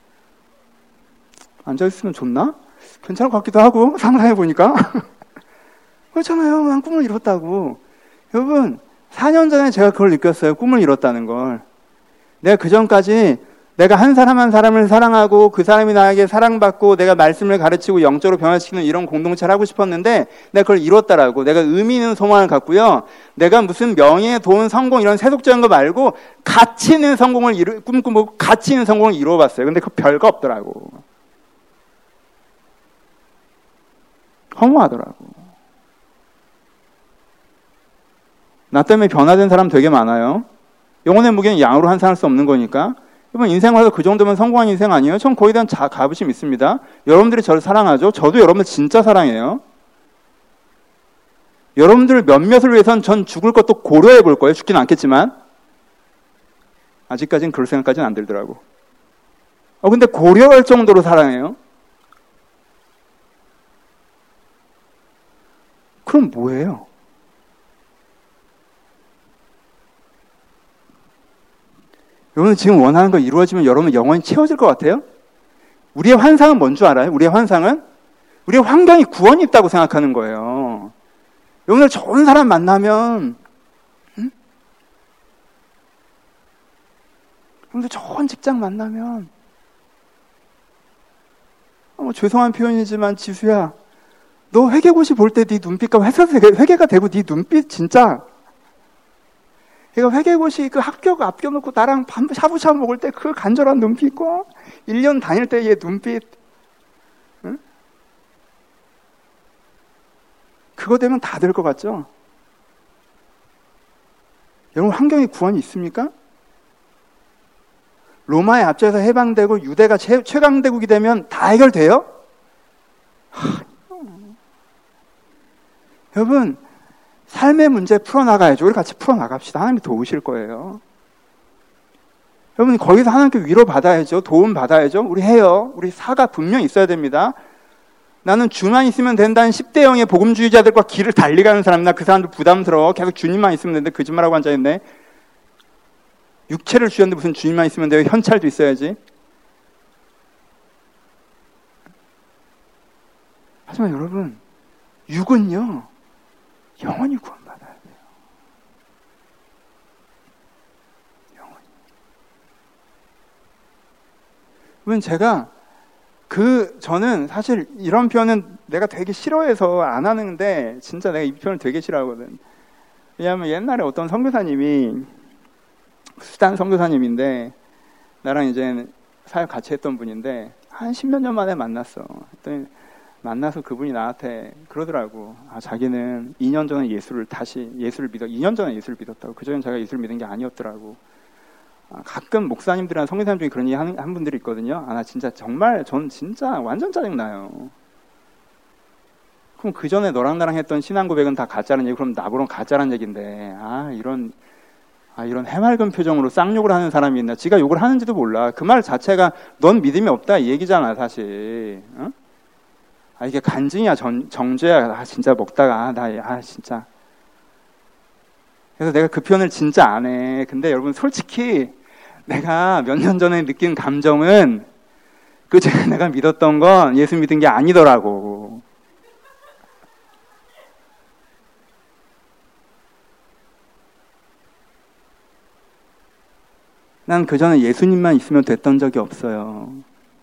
A: 앉아있으면 좋나? 괜찮을 것 같기도 하고 상상해보니까. 그렇잖아요. 난 꿈을 이뤘다고. 여러분, 사 년 전에 제가 그걸 느꼈어요. 꿈을 이뤘다는 걸. 내가 그 전까지 내가 한 사람 한 사람을 사랑하고 그 사람이 나에게 사랑받고 내가 말씀을 가르치고 영적으로 변화시키는 이런 공동체를 하고 싶었는데 내가 그걸 이뤘다라고. 내가 의미 있는 소망을 갖고요. 내가 무슨 명예, 돈, 성공 이런 세속적인 거 말고 가치 있는 성공을 이루, 꿈꾸고 가치 있는 성공을 이루어봤어요. 근데 그 별거 없더라고. 허무하더라고. 나 때문에 변화된 사람 되게 많아요. 영혼의 무게는 양으로 환산할 수 없는 거니까. 여러분, 인생에서 그 정도면 성공한 인생 아니에요? 전 거기에 대한 자, 자부심 있습니다. 여러분들이 저를 사랑하죠? 저도 여러분들 진짜 사랑해요. 여러분들 몇몇을 위해서는 전 죽을 것도 고려해 볼 거예요. 죽지는 않겠지만. 아직까지는 그럴 생각까지는 안 들더라고. 어, 근데 고려할 정도로 사랑해요? 그럼 뭐예요? 여러분 지금 원하는 거 이루어지면 여러분 영원히 채워질 것 같아요? 우리의 환상은 뭔 줄 알아요? 우리의 환상은 우리의 환경이 구원이 있다고 생각하는 거예요. 여러분들 좋은 사람 만나면 응? 여러분들 좋은 직장 만나면 어, 죄송한 표현이지만 지수야 너 회계고시 볼 때 네 눈빛과 회계가 되고 네 눈빛 진짜 얘가 회계고시 그 합격 앞겨놓고 나랑 밥 샤브샤브 먹을 때 그 간절한 눈빛과 일 년 다닐 때 얘 눈빛 응? 그거 되면 다 될 것 같죠? 여러분 환경에 구원이 있습니까? 로마의 압제에서 해방되고 유대가 최, 최강대국이 되면 다 해결돼요? 하, 여러분 삶의 문제 풀어나가야죠. 우리 같이 풀어나갑시다. 하나님이 도우실 거예요. 여러분 거기서 하나님께 위로 받아야죠. 도움 받아야죠. 우리 해요. 우리 사가 분명히 있어야 됩니다. 나는 주만 있으면 된다는 십 대 영의 복음주의자들과 길을 달리가는 사람이나 그 사람도 부담스러워. 계속 주님만 있으면 되는데 거짓말하고 앉아있네. 육체를 주셨는데 무슨 주님만 있으면 돼요. 현찰도 있어야지. 하지만 여러분 육은요 영원히 구원받아야 돼요. 영원히. 그러면 제가 그 저는 사실 이런 표현은 내가 되게 싫어해서 안 하는데 진짜 내가 이 표현을 되게 싫어하거든. 왜냐하면 옛날에 어떤 선교사님이 수단 선교사님인데 나랑 이제 사역 같이 했던 분인데 한 십몇 년 만에 만났어. 그랬더니 만나서 그분이 나한테 그러더라고. 아, 자기는 이 년 전에 예수를 다시 예수를 믿어 이 년 전에 예수를 믿었다고. 그전엔 자기가 예수를 믿은 게 아니었더라고. 아, 가끔 목사님들이나 성교사님 중에 그런 얘기 하는 한 분들이 있거든요. 아, 나 진짜 정말 전 진짜 완전 짜증나요. 그럼 그 전에 너랑 나랑 했던 신앙 고백은 다 가짜라는 얘기. 그럼 나보러 가짜라는 얘기인데 아 이런 아 이런 해맑은 표정으로 쌍욕을 하는 사람이 있나. 지가 욕을 하는지도 몰라. 그 말 자체가 넌 믿음이 없다 이 얘기잖아 사실. 어? 아, 이게 간증이야, 전, 정죄야. 아, 진짜 먹다가, 아, 나, 아, 진짜. 그래서 내가 그 표현을 진짜 안 해. 근데 여러분, 솔직히, 내가 몇 년 전에 느낀 감정은, 그 전에 내가 믿었던 건 예수 믿은 게 아니더라고. 난 그 전에 예수님만 있으면 됐던 적이 없어요.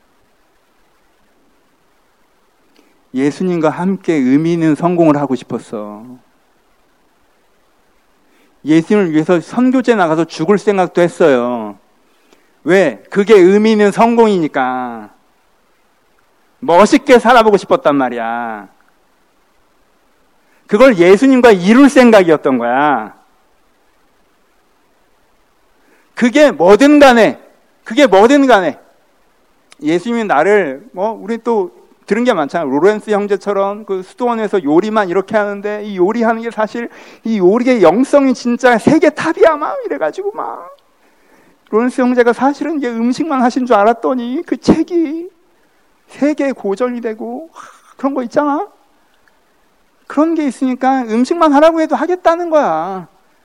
A: 예수님과 함께 의미 있는 성공을 하고 싶었어. 예수님을 위해서 선교제 나가서 죽을 생각도 했어요. 왜? 그게 의미 있는 성공이니까. 멋있게 살아보고 싶었단 말이야. 그걸 예수님과 이룰 생각이었던 거야. 그게 뭐든 간에, 그게 뭐든 간에, 예수님이 나를, 뭐, 우리 또, 들은 게 많잖아요. 로렌스 형제처럼 그 수도원에서 요리만 이렇게 하는데 이 요리하는 게 사실 이 요리의 영성이 진짜 세계 탑이야 막 이래가지고 막 로렌스 형제가 사실은 이게 음식만 하신 줄 알았더니 그 책이 세계 고전이 되고 그런 거 있잖아. 그런 게 있으니까 음식만 하라고 해도 하겠다는 거야.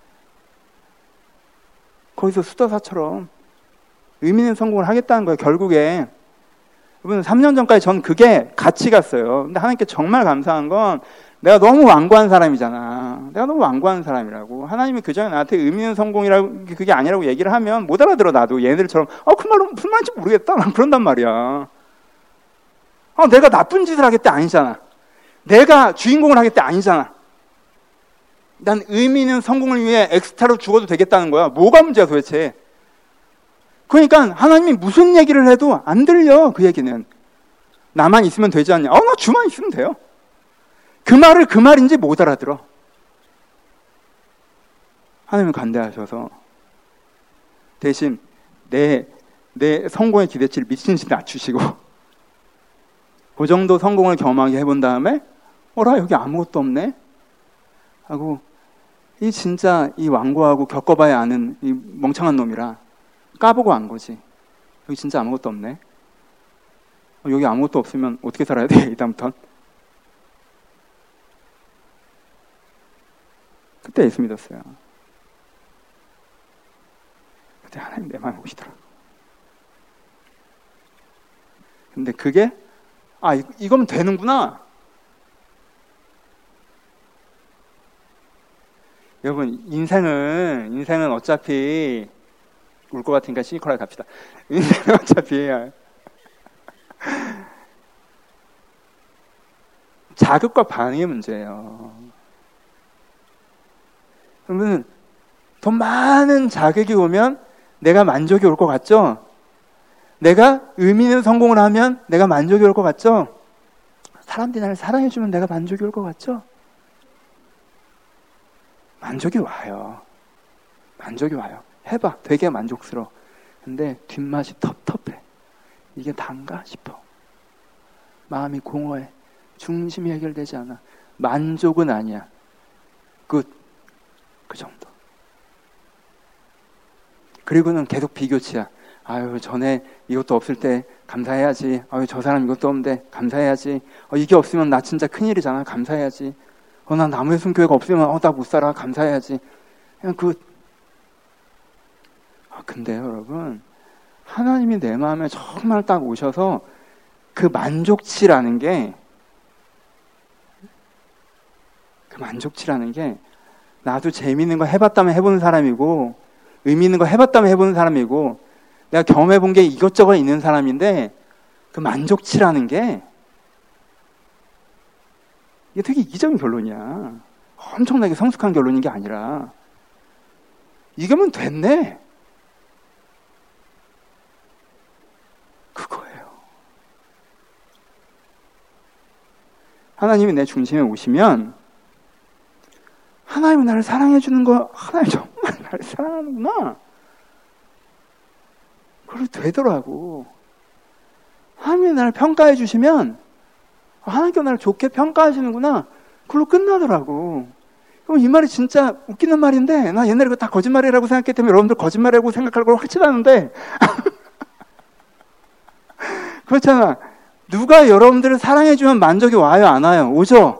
A: 거기서 수도사처럼 의미 있는 성공을 하겠다는 거야. 결국에 여러분 삼 년 전까지 전 그게 같이 갔어요. 근데 하나님께 정말 감사한 건 내가 너무 완고한 사람이잖아. 내가 너무 완고한 사람이라고. 하나님이 그전에 나한테 의미 있는 성공이라고 그게 아니라고 얘기를 하면 못 알아들어. 나도 얘네들처럼 아, 그 말은 무슨 말인지 모르겠다. 난 그런단 말이야. 아, 내가 나쁜 짓을 하겠다 아니잖아. 내가 주인공을 하겠다 아니잖아. 난 의미 있는 성공을 위해 엑스트라로 죽어도 되겠다는 거야. 뭐가 문제야 도대체. 그러니까 하나님이 무슨 얘기를 해도 안 들려. 그 얘기는 나만 있으면 되지 않냐. 어, 나 주만 있으면 돼요. 그 말을 그 말인지 못 알아들어. 하나님은 간대하셔서 대신 내, 내 성공의 기대치를 미친 듯이 낮추시고 그 정도 성공을 경험하게 해본 다음에 어라 여기 아무것도 없네 하고 이 진짜 이 완고하고 겪어봐야 아는 이 멍청한 놈이라 까보고 안 거지. 여기 진짜 아무것도 없네. 여기 아무것도 없으면 어떻게 살아야 돼? 이 다음부턴. 그때 예수 믿었어요. 그때 하나님 내 마음에 오시더라고. 근데 그게 아 이, 이거면 되는구나. 여러분 인생은 인생은 어차피 울 것 같으니까 시니컬하게 갑시다. 인생은 어차피 자극과 반응의 문제예요. 그러면 더 많은 자극이 오면 내가 만족이 올 것 같죠? 내가 의미 있는 성공을 하면 내가 만족이 올 것 같죠? 사람들이 나를 사랑해주면 내가 만족이 올 것 같죠? 만족이 와요. 만족이 와요. 해봐. 되게 만족스러워. 근데 뒷맛이 텁텁해. 이게 단가 싶어. 마음이 공허해. 중심이 해결되지 않아. 만족은 아니야. 끝. 그 정도. 그리고는 계속 비교치야. 아유, 전에 이것도 없을 때 감사해야지. 아유, 저 사람 이것도 없는데 감사해야지. 어, 이게 없으면 나 진짜 큰일이잖아. 감사해야지. 어, 난 나무의 숨교회가 없으면 어, 나 못 살아. 감사해야지. 그냥 그 아, 근데 여러분, 하나님이 내 마음에 정말 딱 오셔서 그 만족치라는 게 그 만족치라는 게 나도 재미있는 거 해봤다면 해보는 사람이고 의미 있는 거 해봤다면 해보는 사람이고 내가 경험해본 게 이것저것 있는 사람인데 그 만족치라는 게 이게 되게 이기적인 결론이야. 엄청나게 성숙한 결론인 게 아니라 이거면 됐네. 그거예요. 하나님이 내 중심에 오시면 하나님이 나를 사랑해 주는 거 하나님 정말 나를 사랑하는구나. 그걸 되더라고. 하나님이 나를 평가해 주시면 하나님께서 나를 좋게 평가하시는구나. 그걸로 끝나더라고. 그럼 이 말이 진짜 웃기는 말인데 나 옛날에 그거 다 거짓말이라고 생각했기 때문에 여러분들 거짓말이라고 생각할 걸 확실하는데 그렇잖아. 누가 여러분들을 사랑해 주면 만족이 와요? 안 와요? 오죠?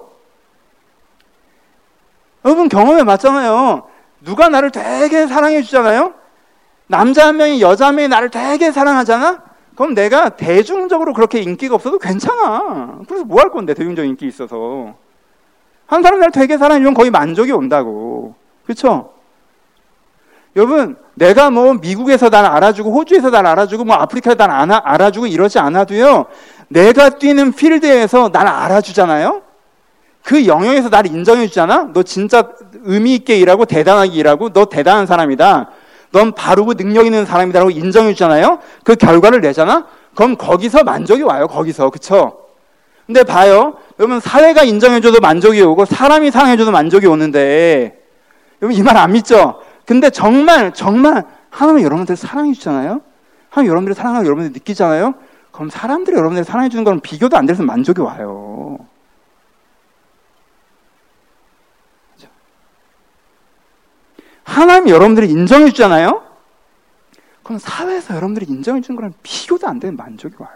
A: 여러분 경험해 봤잖아요. 누가 나를 되게 사랑해 주잖아요. 남자 한 명이 여자 한 명이 나를 되게 사랑하잖아. 그럼 내가 대중적으로 그렇게 인기가 없어도 괜찮아. 그래서 뭐 할 건데 대중적 인기 있어서. 한 사람이 나를 되게 사랑해주면 거의 만족이 온다고. 그렇죠? 여러분 내가 뭐 미국에서 날 알아주고 호주에서 날 알아주고 뭐 아프리카에서 날 알아, 알아주고 이러지 않아도요. 내가 뛰는 필드에서 날 알아주잖아요. 그 영역에서 나를 인정해 주잖아. 너 진짜 의미 있게 일하고 대단하게 일하고 너 대단한 사람이다. 넌 바르고 능력 있는 사람이다라고 인정해 주잖아요. 그 결과를 내잖아. 그럼 거기서 만족이 와요. 거기서. 그쵸? 근데 봐요. 여러분 사회가 인정해 줘도 만족이 오고 사람이 사랑해 줘도 만족이 오는데 여러분 이 말 안 믿죠? 근데 정말 정말 하나님이 여러분들 사랑해 주잖아요. 하나님 여러분들을 사랑하고 여러분들 느끼잖아요. 그럼 사람들이 여러분들을 사랑해 주는 건 비교도 안 돼서 만족이 와요. 하나님이 여러분들이 인정해 주잖아요? 그럼 사회에서 여러분들이 인정해 주는 거랑 비교도 안 되는 만족이 와요.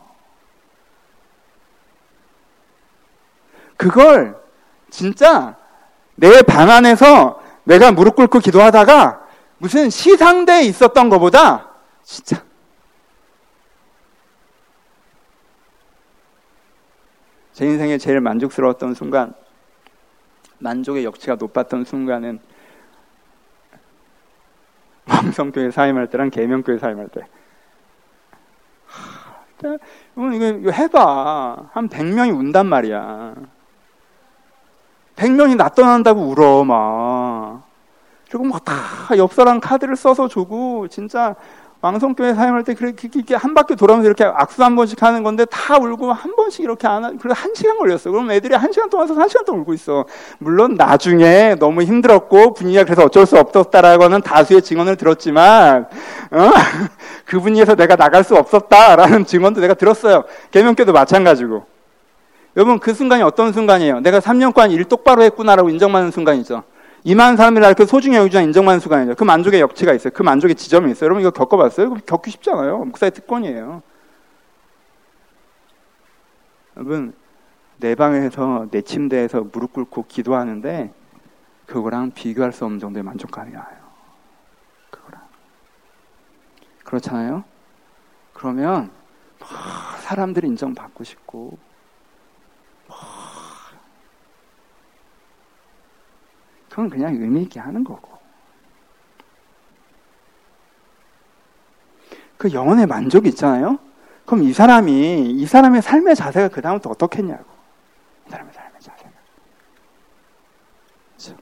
A: 그걸 진짜 내 방 안에서 내가 무릎 꿇고 기도하다가 무슨 시상대에 있었던 것보다 진짜 제 인생에 제일 만족스러웠던 순간, 만족의 역치가 높았던 순간은 왕성교회 사임할 때랑 계명교회 사임할 때. 하, 이거, 이거 해봐. 한 백 명이 운단 말이야. 백 명이 나 떠난다고 울어, 막. 그리고 막 다 엽서랑 카드를 써서 주고, 진짜 왕성교회 사임할 때 그렇게 이렇게 한 바퀴 돌아오면서 이렇게 악수 한 번씩 하는 건데 다 울고 한 번씩 이렇게 안 하고, 그래서 한 시간 걸렸어. 그럼 애들이 한 시간 동안 와서 한 시간 동안 울고 있어. 물론 나중에 너무 힘들었고 분위기가 그래서 어쩔 수 없었다라고는 다수의 증언을 들었지만, 어? 그 분위기에서 내가 나갈 수 없었다라는 증언도 내가 들었어요. 계명교도 마찬가지고. 여러분 그 순간이 어떤 순간이에요? 내가 삼 년간 일 똑바로 했구나라고 인정받는 순간이죠. 이만 사람들이 나를 그 소중히 여기주나 인정받는 순간이죠. 그 만족의 역치가 있어요. 그 만족의 지점이 있어요. 여러분 이거 겪어봤어요? 겪기 쉽지 않아요. 목사의 특권이에요. 여러분 내 방에서 내 침대에서 무릎 꿇고 기도하는데 그거랑 비교할 수 없는 정도의 만족감이 와요. 그거랑. 그렇잖아요? 그러면 막 사람들이 인정받고 싶고 막 그건 그냥 의미 있게 하는 거고 그 영혼의 만족이 있잖아요? 그럼 이 사람이 이 사람의 삶의 자세가 그 다음부터 어떻겠냐고 이 사람의 삶의 자세가 그렇죠?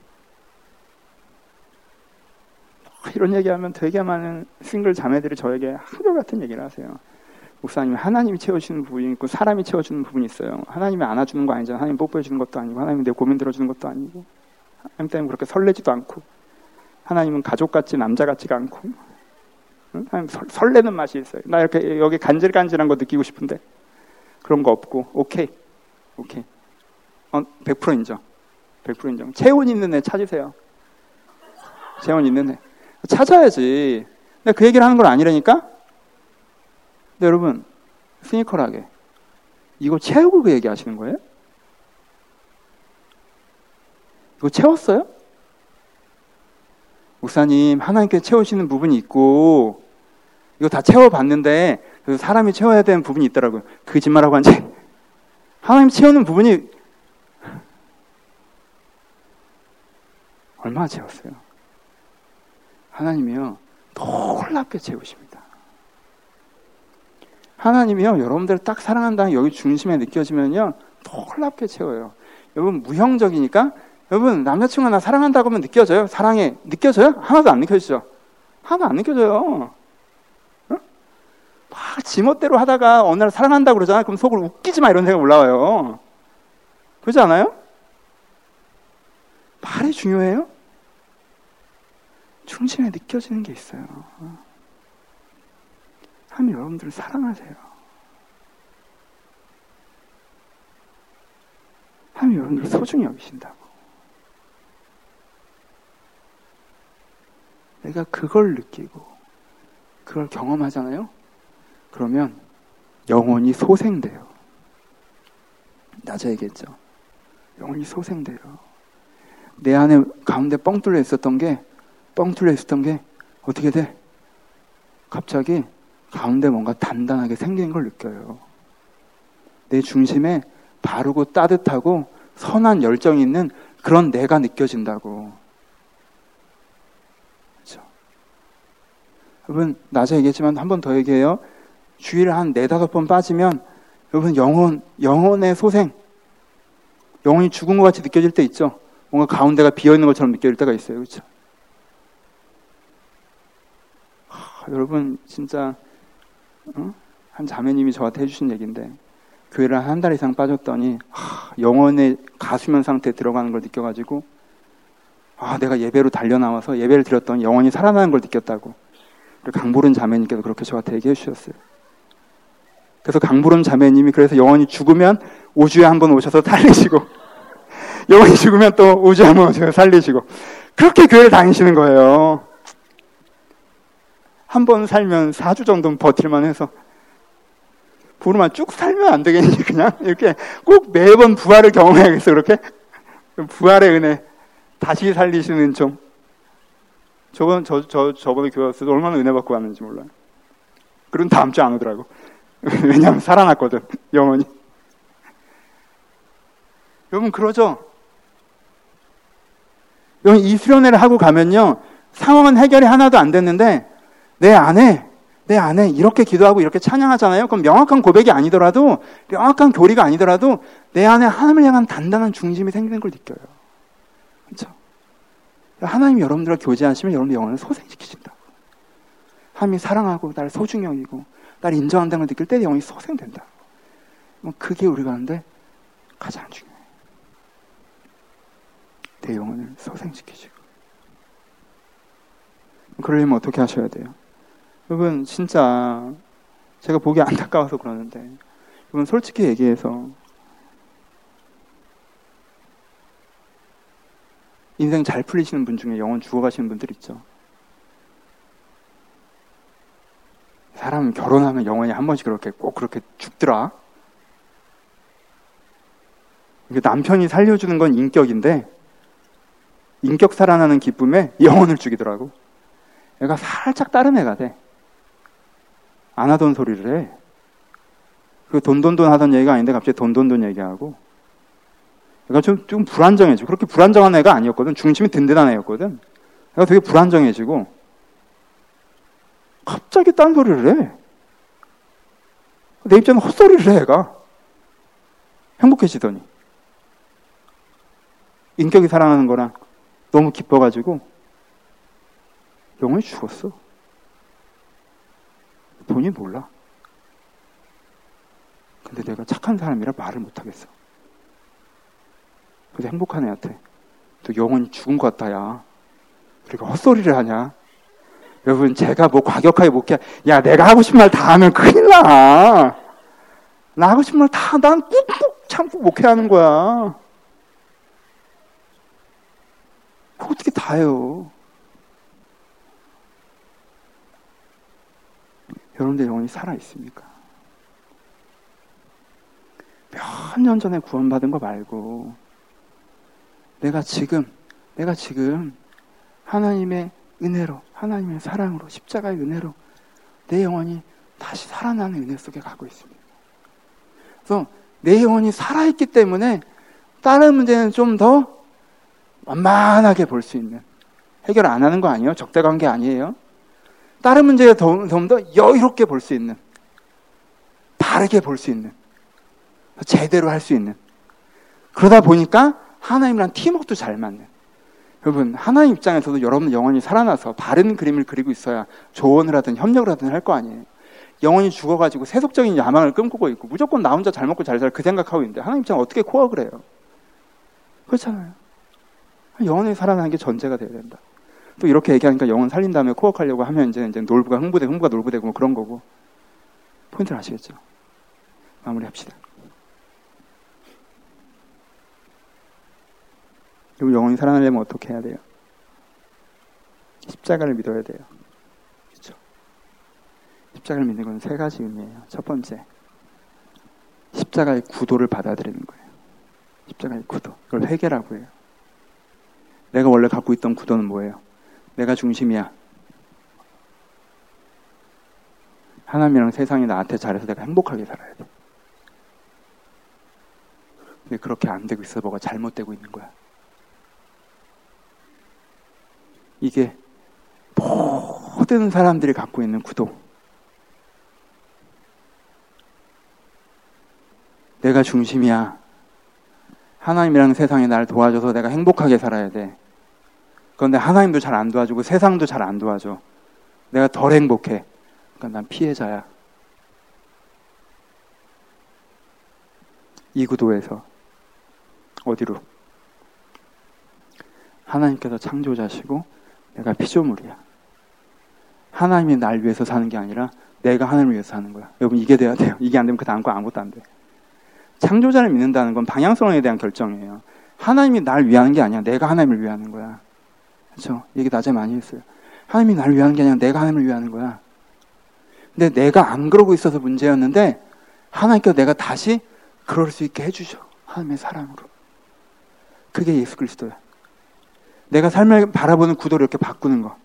A: 이런 얘기하면 되게 많은 싱글 자매들이 저에게 한결같은 얘기를 하세요. 목사님, 하나님이 채워주시는 부분이 있고 사람이 채워주는 부분이 있어요. 하나님이 안아주는 거 아니잖아요. 하나님 뽀뽀해주는 것도 아니고 하나님이 내 고민 들어주는 것도 아니고 하나님 때문에 그렇게 설레지도 않고 하나님은 가족 같지 남자 같지가 않고 응? 하나님 설, 설레는 맛이 있어요. 나 이렇게 여기 간질간질한 거 느끼고 싶은데 그런 거 없고 오케이 오케이 어, 백 퍼센트 인정 백 퍼센트 인정. 체온 있는 애 찾으세요. 체온 있는 애 찾아야지. 내가 그 얘기를 하는 건 아니라니까. 근데 여러분 시니컬하게 이거 채우고 그 얘기 하시는 거예요? 이거 채웠어요? 목사님, 하나님께서 채우시는 부분이 있고 이거 다 채워봤는데 사람이 채워야 되는 부분이 있더라고요. 그 거짓말하고 한지 하나님 채우는 부분이 얼마나 채웠어요? 하나님이요 놀랍게 채우십니다. 하나님이요 여러분들을 딱 사랑한다는 여기 중심에 느껴지면요 놀랍게 채워요. 여러분 무형적이니까 여러분 남자친구가 나 사랑한다고 하면 느껴져요? 사랑해 느껴져요? 하나도 안 느껴지죠? 하나도 안 느껴져요. 어? 막 지멋대로 하다가 어느 날 사랑한다고 그러잖아요. 그럼 속으로 웃기지 마 이런 생각 올라와요. 그러지 않아요? 말이 중요해요? 중심에 느껴지는 게 있어요. 하나님 여러분들을 사랑하세요. 하나님 여러분들을 소중히 여기신다고. 내가 그걸 느끼고 그걸 경험하잖아요. 그러면 영혼이 소생돼요. 낮에 얘기했죠. 영혼이 소생돼요. 내 안에 가운데 뻥 뚫려 있었던 게 뻥 뚫려 있었던 게 어떻게 돼? 갑자기 가운데 뭔가 단단하게 생기는 걸 느껴요. 내 중심에 바르고 따뜻하고 선한 열정이 있는 그런 내가 느껴진다고. 그렇죠? 여러분 낮에 얘기했지만 한 번 더 얘기해요. 주일에 한 네다섯 번 빠지면 여러분 영혼, 영혼의 소생, 영혼이 죽은 것 같이 느껴질 때 있죠. 뭔가 가운데가 비어있는 것처럼 느껴질 때가 있어요. 그렇죠? 하, 여러분 진짜 어? 한 자매님이 저한테 해주신 얘기인데 교회를 한 달 이상 빠졌더니 하, 영혼의 가수면 상태에 들어가는 걸 느껴가지고 아 내가 예배로 달려나와서 예배를 드렸더니 영혼이 살아나는 걸 느꼈다고. 강보른 자매님께서 그렇게 저한테 얘기해 주셨어요. 그래서 강보른 자매님이 그래서 영혼이 죽으면 오 주에 한 번 오셔서 살리시고 영혼이 죽으면 또 오 주에 한 번 오셔서 살리시고 그렇게 교회를 다니시는 거예요. 한 번 살면 사 주 정도는 버틸만 해서 부르만 쭉 살면 안 되겠니? 그냥 이렇게 꼭 매번 부활을 경험해야겠어. 그렇게 부활의 은혜 다시 살리시는 좀 저번 저, 저, 저번에 교회 왔을 때 얼마나 은혜 받고 왔는지 몰라요. 그럼 다음 주에 안 오더라고. 왜냐하면 살아났거든 영혼이. 여러분 그러죠? 여러분 이 수련회를 하고 가면요 상황은 해결이 하나도 안 됐는데 내 안에 내 안에 이렇게 기도하고 이렇게 찬양하잖아요. 그럼 명확한 고백이 아니더라도 명확한 교리가 아니더라도 내 안에 하나님을 향한 단단한 중심이 생기는 걸 느껴요. 그렇죠? 하나님이 여러분들과 교제하시면 여러분들 영혼을 소생시키신다고. 하나님이 사랑하고 나를 소중히 여기고 나를 인정한다는 걸 느낄 때 영혼이 소생된다고. 그게 우리가 하는데 가장 중요해요. 내 영혼을 소생시키시고. 그러려면 어떻게 하셔야 돼요? 여러분 진짜 제가 보기 안타까워서 그러는데 여러분 솔직히 얘기해서 인생 잘 풀리시는 분 중에 영혼 죽어가시는 분들 있죠. 사람 결혼하면 영혼이 한 번씩 그렇게 꼭 그렇게 죽더라. 남편이 살려주는 건 인격인데 인격 살아나는 기쁨에 영혼을 죽이더라고. 애가 살짝 다른 애가 돼. 안 하던 소리를 해. 그 돈돈돈 하던 얘기가 아닌데 갑자기 돈돈돈 얘기하고. 그러니까 좀, 좀 불안정해지고. 그렇게 불안정한 애가 아니었거든. 중심이 든든한 애였거든. 그러니까 되게 불안정해지고. 갑자기 딴 소리를 해. 내 입장은 헛소리를 해, 애가. 행복해지더니. 인격이 사랑하는 거랑 너무 기뻐가지고 영혼이 죽었어. 본인이 몰라. 근데 내가 착한 사람이라 말을 못하겠어. 그래서 행복한 애한테 또 영혼이 죽은 것 같다, 야. 그러니까 헛소리를 하냐. 여러분, 제가 뭐 과격하게 못해. 야, 내가 하고 싶은 말 다 하면 큰일 나. 나 하고 싶은 말 다, 난 꾹꾹 참고 못해 하는 거야. 어떻게 다 해요. 여러분들 영혼이 살아있습니까? 몇 년 전에 구원받은 거 말고 내가 지금 내가 지금 하나님의 은혜로, 하나님의 사랑으로, 십자가의 은혜로 내 영혼이 다시 살아나는 은혜 속에 가고 있습니다. 그래서 내 영혼이 살아있기 때문에 다른 문제는 좀 더 완만하게 볼 수 있는, 해결 안 하는 거 아니에요? 적대관계 아니에요? 다른 문제가 더, 좀 더 여유롭게 볼 수 있는, 다르게 볼 수 있는, 제대로 할 수 있는. 그러다 보니까 하나님이랑 팀워크도 잘 맞는. 여러분, 하나님 입장에서도 여러분 영혼이 살아나서 바른 그림을 그리고 있어야 조언을 하든 협력을 하든 할 거 아니에요. 영혼이 죽어가지고 세속적인 야망을 꿈꾸고 있고 무조건 나 혼자 잘 먹고 잘 살 그 생각하고 있는데 하나님 입장에 어떻게 코어를 해요? 그렇잖아요. 영혼이 살아나는 게 전제가 돼야 된다. 또 이렇게 얘기하니까 영혼 살린 다음에 코어하려고 하면 이제, 이제 놀부가 흥부되고 흥부가 놀부되고 뭐 그런 거고. 포인트를 아시겠죠? 마무리합시다. 그리고 영혼이 살아나려면 어떻게 해야 돼요? 십자가를 믿어야 돼요. 그렇죠? 십자가를 믿는 건 세 가지 의미예요. 첫 번째, 십자가의 구도를 받아들이는 거예요. 십자가의 구도. 이걸 회개라고 해요. 내가 원래 갖고 있던 구도는 뭐예요? 내가 중심이야. 하나님이랑 세상이 나한테 잘해서 내가 행복하게 살아야 돼. 근데 그렇게 안 되고 있어. 뭐가 잘못되고 있는 거야. 이게 모든 사람들이 갖고 있는 구도. 내가 중심이야. 하나님이랑 세상이 나를 도와줘서 내가 행복하게 살아야 돼. 그런데 하나님도 잘 안 도와주고 세상도 잘 안 도와줘. 내가 덜 행복해. 그러니까 난 피해자야. 이 구도에서 어디로? 하나님께서 창조자시고 내가 피조물이야. 하나님이 날 위해서 사는 게 아니라 내가 하나님을 위해서 사는 거야. 여러분, 이게 돼야 돼요. 이게 안 되면 그 다음 거 아무것도 안 돼. 창조자를 믿는다는 건 방향성에 대한 결정이에요. 하나님이 날 위하는 게 아니야. 내가 하나님을 위하는 거야. 그렇죠? 얘기 낮에 많이 했어요. 하나님이 나를 위하는 게 아니라 내가 하나님을 위하는 거야. 근데 내가 안 그러고 있어서 문제였는데 하나님께서 내가 다시 그럴 수 있게 해주셔. 하나님의 사랑으로. 그게 예수 그리스도야. 내가 삶을 바라보는 구도를 이렇게 바꾸는 거.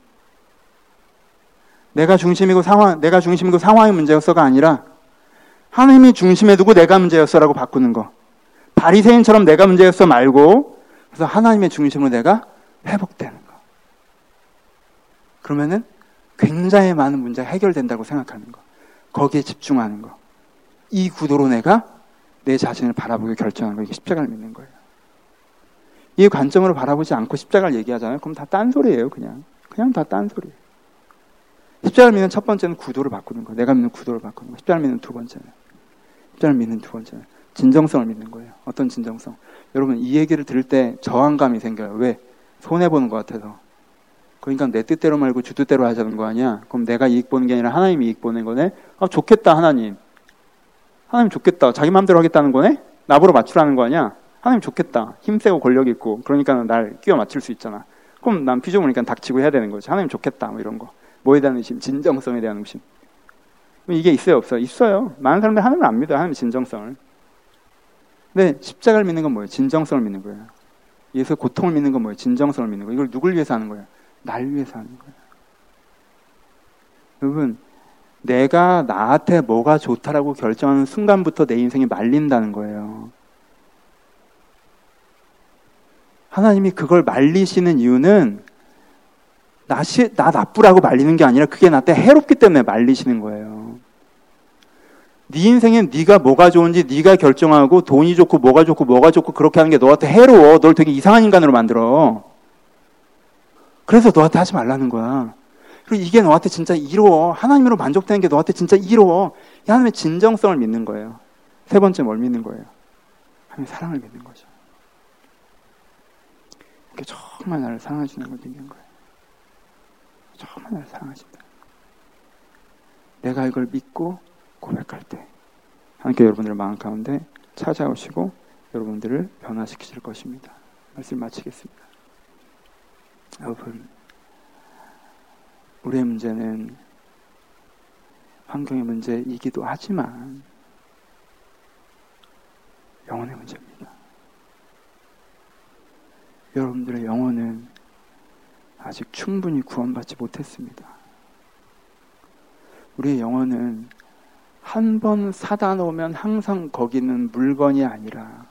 A: 내가 중심이고 상황, 내가 중심이고 상황이 문제였어가 아니라 하나님이 중심에 두고 내가 문제였어라고 바꾸는 거. 바리새인처럼 내가 문제였어 말고 그래서 하나님의 중심으로 내가 회복되는 거. 그러면은 굉장히 많은 문제가 해결된다고 생각하는 거. 거기에 집중하는 거. 이 구도로 내가 내 자신을 바라보고 결정하는 거. 이게 십자가를 믿는 거예요. 이 관점으로 바라보지 않고 십자가를 얘기하잖아요. 그럼 다 딴소리예요. 그냥. 그냥 다 딴소리예요. 십자가를 믿는 첫 번째는 구도를 바꾸는 거예요. 내가 믿는 구도를 바꾸는 거예요. 십자가를 믿는 두 번째는. 십자가를 믿는 두 번째는 진정성을 믿는 거예요. 어떤 진정성? 여러분, 이 얘기를 들을 때 저항감이 생겨요. 왜? 손해보는 것 같아서. 그러니까 내 뜻대로 말고 주 뜻대로 하자는 거 아니야? 그럼 내가 이익 보는 게 아니라 하나님이 이익 보는 거네? 아, 좋겠다, 하나님. 하나님 좋겠다. 자기 마음대로 하겠다는 거네? 나보러 맞추라는 거 아니야? 하나님 좋겠다. 힘세고 권력 있고. 그러니까 날 끼워 맞출 수 있잖아. 그럼 난 피조물이니까 닥치고 해야 되는 거지. 하나님 좋겠다. 뭐 이런 거. 뭐에 대한 의심? 진정성에 대한 의심. 이게 있어요, 없어요? 있어요. 많은 사람들이 하나님을 안 믿어요. 하나님의 진정성을. 근데 십자가를 믿는 건 뭐예요? 진정성을 믿는 거예요. 예수의 고통을 믿는 건 뭐예요? 진정성을 믿는 거예요. 이걸 누굴 위해서 하는 거예요? 날 위해서 하는 거예요. 여러분, 내가 나한테 뭐가 좋다라고 결정하는 순간부터 내 인생이 말린다는 거예요. 하나님이 그걸 말리시는 이유는 나, 시, 나 나쁘라고 말리는 게 아니라 그게 나한테 해롭기 때문에 말리시는 거예요. 네 인생엔 네가 뭐가 좋은지 네가 결정하고 돈이 좋고 뭐가 좋고 뭐가 좋고 그렇게 하는 게 너한테 해로워. 널 되게 이상한 인간으로 만들어. 그래서 너한테 하지 말라는 거야. 그리고 이게 너한테 진짜 이로워. 하나님으로 만족되는 게 너한테 진짜 이로워. 이 하나님의 진정성을 믿는 거예요. 세 번째 뭘 믿는 거예요? 하나님의 사랑을 믿는 거죠. 그게 정말 나를 사랑하시는 걸 믿는 거예요. 정말 나를 사랑하신다. 내가 이걸 믿고 고백할 때 하나님께 여러분들의 마음 가운데 찾아오시고 여러분들을 변화시키실 것입니다. 말씀 마치겠습니다. 여러분, 우리의 문제는 환경의 문제이기도 하지만 영혼의 문제입니다. 여러분들의 영혼은 아직 충분히 구원받지 못했습니다. 우리의 영혼은 한 번 사다 놓으면 항상 거기는 물건이 아니라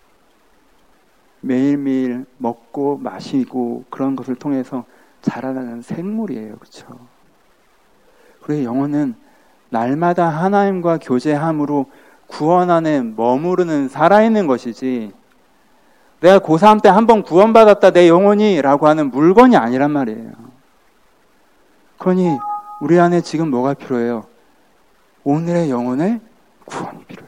A: 매일매일 먹고 마시고 그런 것을 통해서 자라나는 생물이에요. 그렇죠? 우리의 영혼은 날마다 하나님과 교제함으로 구원 안에 머무르는 살아있는 것이지 내가 고삼 때 한 번 구원받았다 내 영혼이 라고 하는 물건이 아니란 말이에요. 그러니 우리 안에 지금 뭐가 필요해요? 오늘의 영혼의 구원이 필요해요.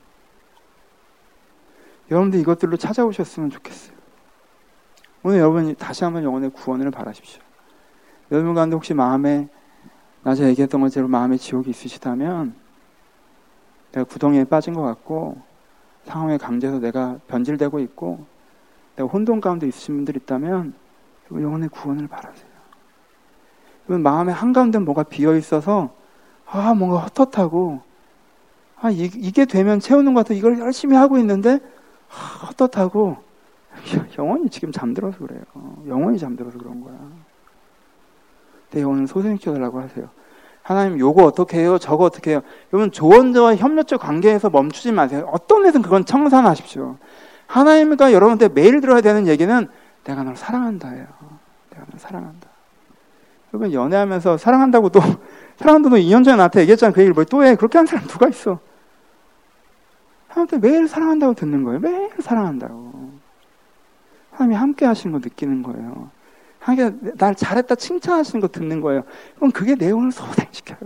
A: 여러분들 이것들로 찾아오셨으면 좋겠어요. 오늘 여러분이 다시 한번 영혼의 구원을 바라십시오. 여러분 가운데 혹시 마음에 낮에 얘기했던 것처럼 마음에 지옥이 있으시다면 내가 구덩이에 빠진 것 같고 상황에 강제해서 내가 변질되고 있고 내가 혼돈 가운데 있으신 분들 있다면 영혼의 구원을 바라세요. 마음의 한가운데 뭐가 비어있어서 아 뭔가 헛헛하고 아 이, 이게 되면 채우는 것 같아 이걸 열심히 하고 있는데 아, 헛헛하고 영혼이 지금 잠들어서 그래요. 영혼이 잠들어서 그런 거야. 내 영혼을 소생시켜달라고 하세요. 하나님 요거 어떻게 해요? 저거 어떻게 해요? 여러분 조언자와 협력적 관계에서 멈추지 마세요. 어떤 데든 그건 청산하십시오. 하나님과 여러분한테 매일 들어야 되는 얘기는 내가 널 사랑한다예요. 내가 널 사랑한다. 여러분 연애하면서 사랑한다고 또 사랑한다고 이 년 전에 나한테 얘기했잖아. 그 얘기를 뭐 또 해. 그렇게 하는 사람 누가 있어? 하나님한테 매일 사랑한다고 듣는 거예요. 매일 사랑한다고. 하나님이 함께 하시는 거 느끼는 거예요. 하나님이 날 잘했다 칭찬하시는 거 듣는 거예요. 그럼 그게 내 영혼을 소생시켜요.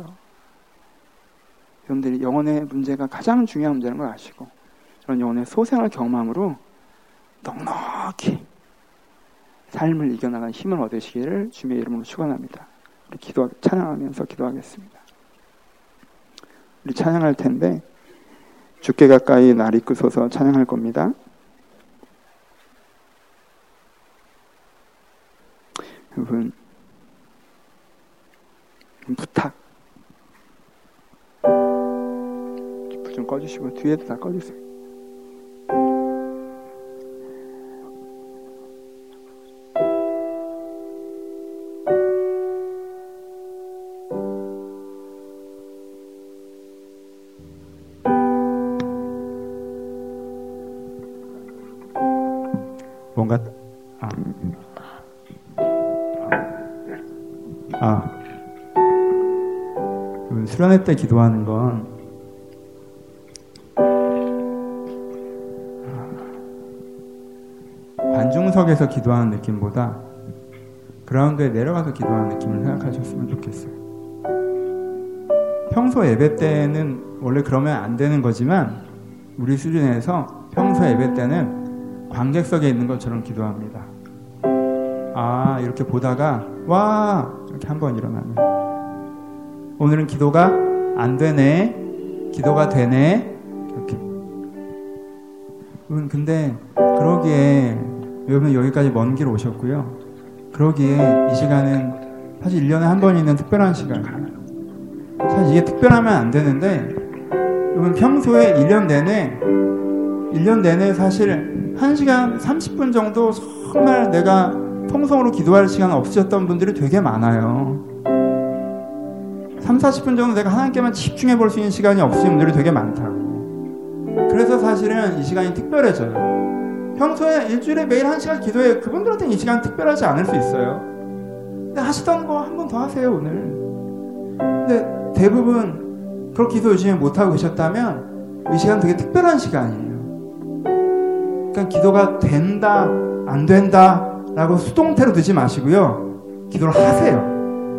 A: 여러분들이 영혼의 문제가 가장 중요한 문제라는 걸 아시고 그런 영혼의 소생을 경험함으로 넉넉히 삶을 이겨나가는 힘을 얻으시기를 주님의 이름으로 축원합니다. 우리 기도 찬양하면서 기도하겠습니다. 우리 찬양할 텐데 주께 가까이 날 이끄소서 찬양할 겁니다. 여러분 부탁 불 좀 꺼주시고 뒤에도 다 꺼주세요. 뭔가 아, 아. 수련회 때 기도하는 건 관중석에서 기도하는 느낌보다 그라운드에 내려가서 기도하는 느낌을 생각하셨으면 좋겠어요. 평소 예배 때는 원래 그러면 안 되는 거지만 우리 수준에서 평소 예배 때는 관객석에 있는 것처럼 기도합니다. 아 이렇게 보다가 와 이렇게 한번 일어나면 오늘은 기도가 안 되네 기도가 되네 이렇게. 여러분 근데 그러기에 여러분 여기까지 먼 길 오셨고요. 그러기에 이 시간은 사실 일 년에 한 번 있는 특별한 시간. 사실 이게 특별하면 안 되는데 여러분 평소에 일 년 내내 일 년 내내 사실 한 시간 삼십 분 정도 정말 내가 통성으로 기도할 시간 없으셨던 분들이 되게 많아요. 삼, 사십 분 정도 내가 하나님께만 집중해 볼 수 있는 시간이 없으신 분들이 되게 많다고. 그래서 사실은 이 시간이 특별해져요. 평소에 일주일에 매일 한 시간 기도해요. 그분들한테는 이 시간 특별하지 않을 수 있어요. 근데 하시던 거 한 번 더 하세요, 오늘. 근데 대부분 그렇게 기도 요즘에 못하고 계셨다면 이 시간 되게 특별한 시간이에요. 그러니까 기도가 된다, 안 된다 라고 수동태로 두지 마시고요. 기도를 하세요.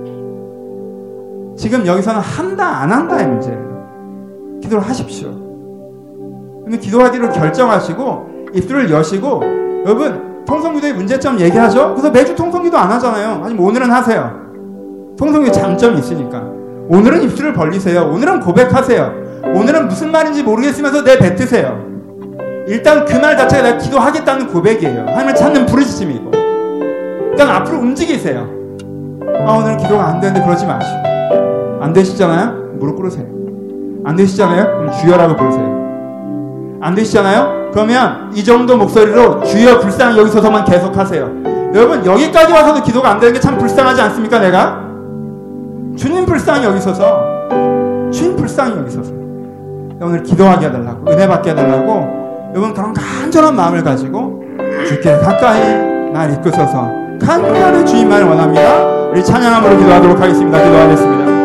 A: 지금 여기서는 한다, 안 한다의 문제예요. 기도를 하십시오. 근데 기도하기로 결정하시고 입술을 여시고, 여러분 통성기도의 문제점 얘기하죠? 그래서 매주 통성기도 안 하잖아요. 아니면 오늘은 하세요. 통성기도 장점이 있으니까. 오늘은 입술을 벌리세요. 오늘은 고백하세요. 오늘은 무슨 말인지 모르겠으면서 내뱉으세요. 일단 그 말 자체가 내가 기도하겠다는 고백이에요. 하나님을 찾는 부르짖음이고. 일단 앞으로 움직이세요. 아, 오늘은 기도가 안 되는데 그러지 마시고. 안 되시잖아요? 무릎 꿇으세요. 안 되시잖아요? 그럼 주여라고 부르세요. 안 되시잖아요? 그러면 이 정도 목소리로 주여 불쌍히 여기 서서만 계속하세요. 여러분 여기까지 와서도 기도가 안 되는 게 참 불쌍하지 않습니까? 내가? 주님 불쌍히 여기 서서, 주님 불쌍히 여기 서서 오늘 기도하게 해달라고, 은혜 받게 해달라고 여러분 그런 간절한 마음을 가지고 주께 가까이 날 이끄소서 간절히 주님만을 원합니다. 우리 찬양함으로 기도하도록 하겠습니다. 기도하겠습니다.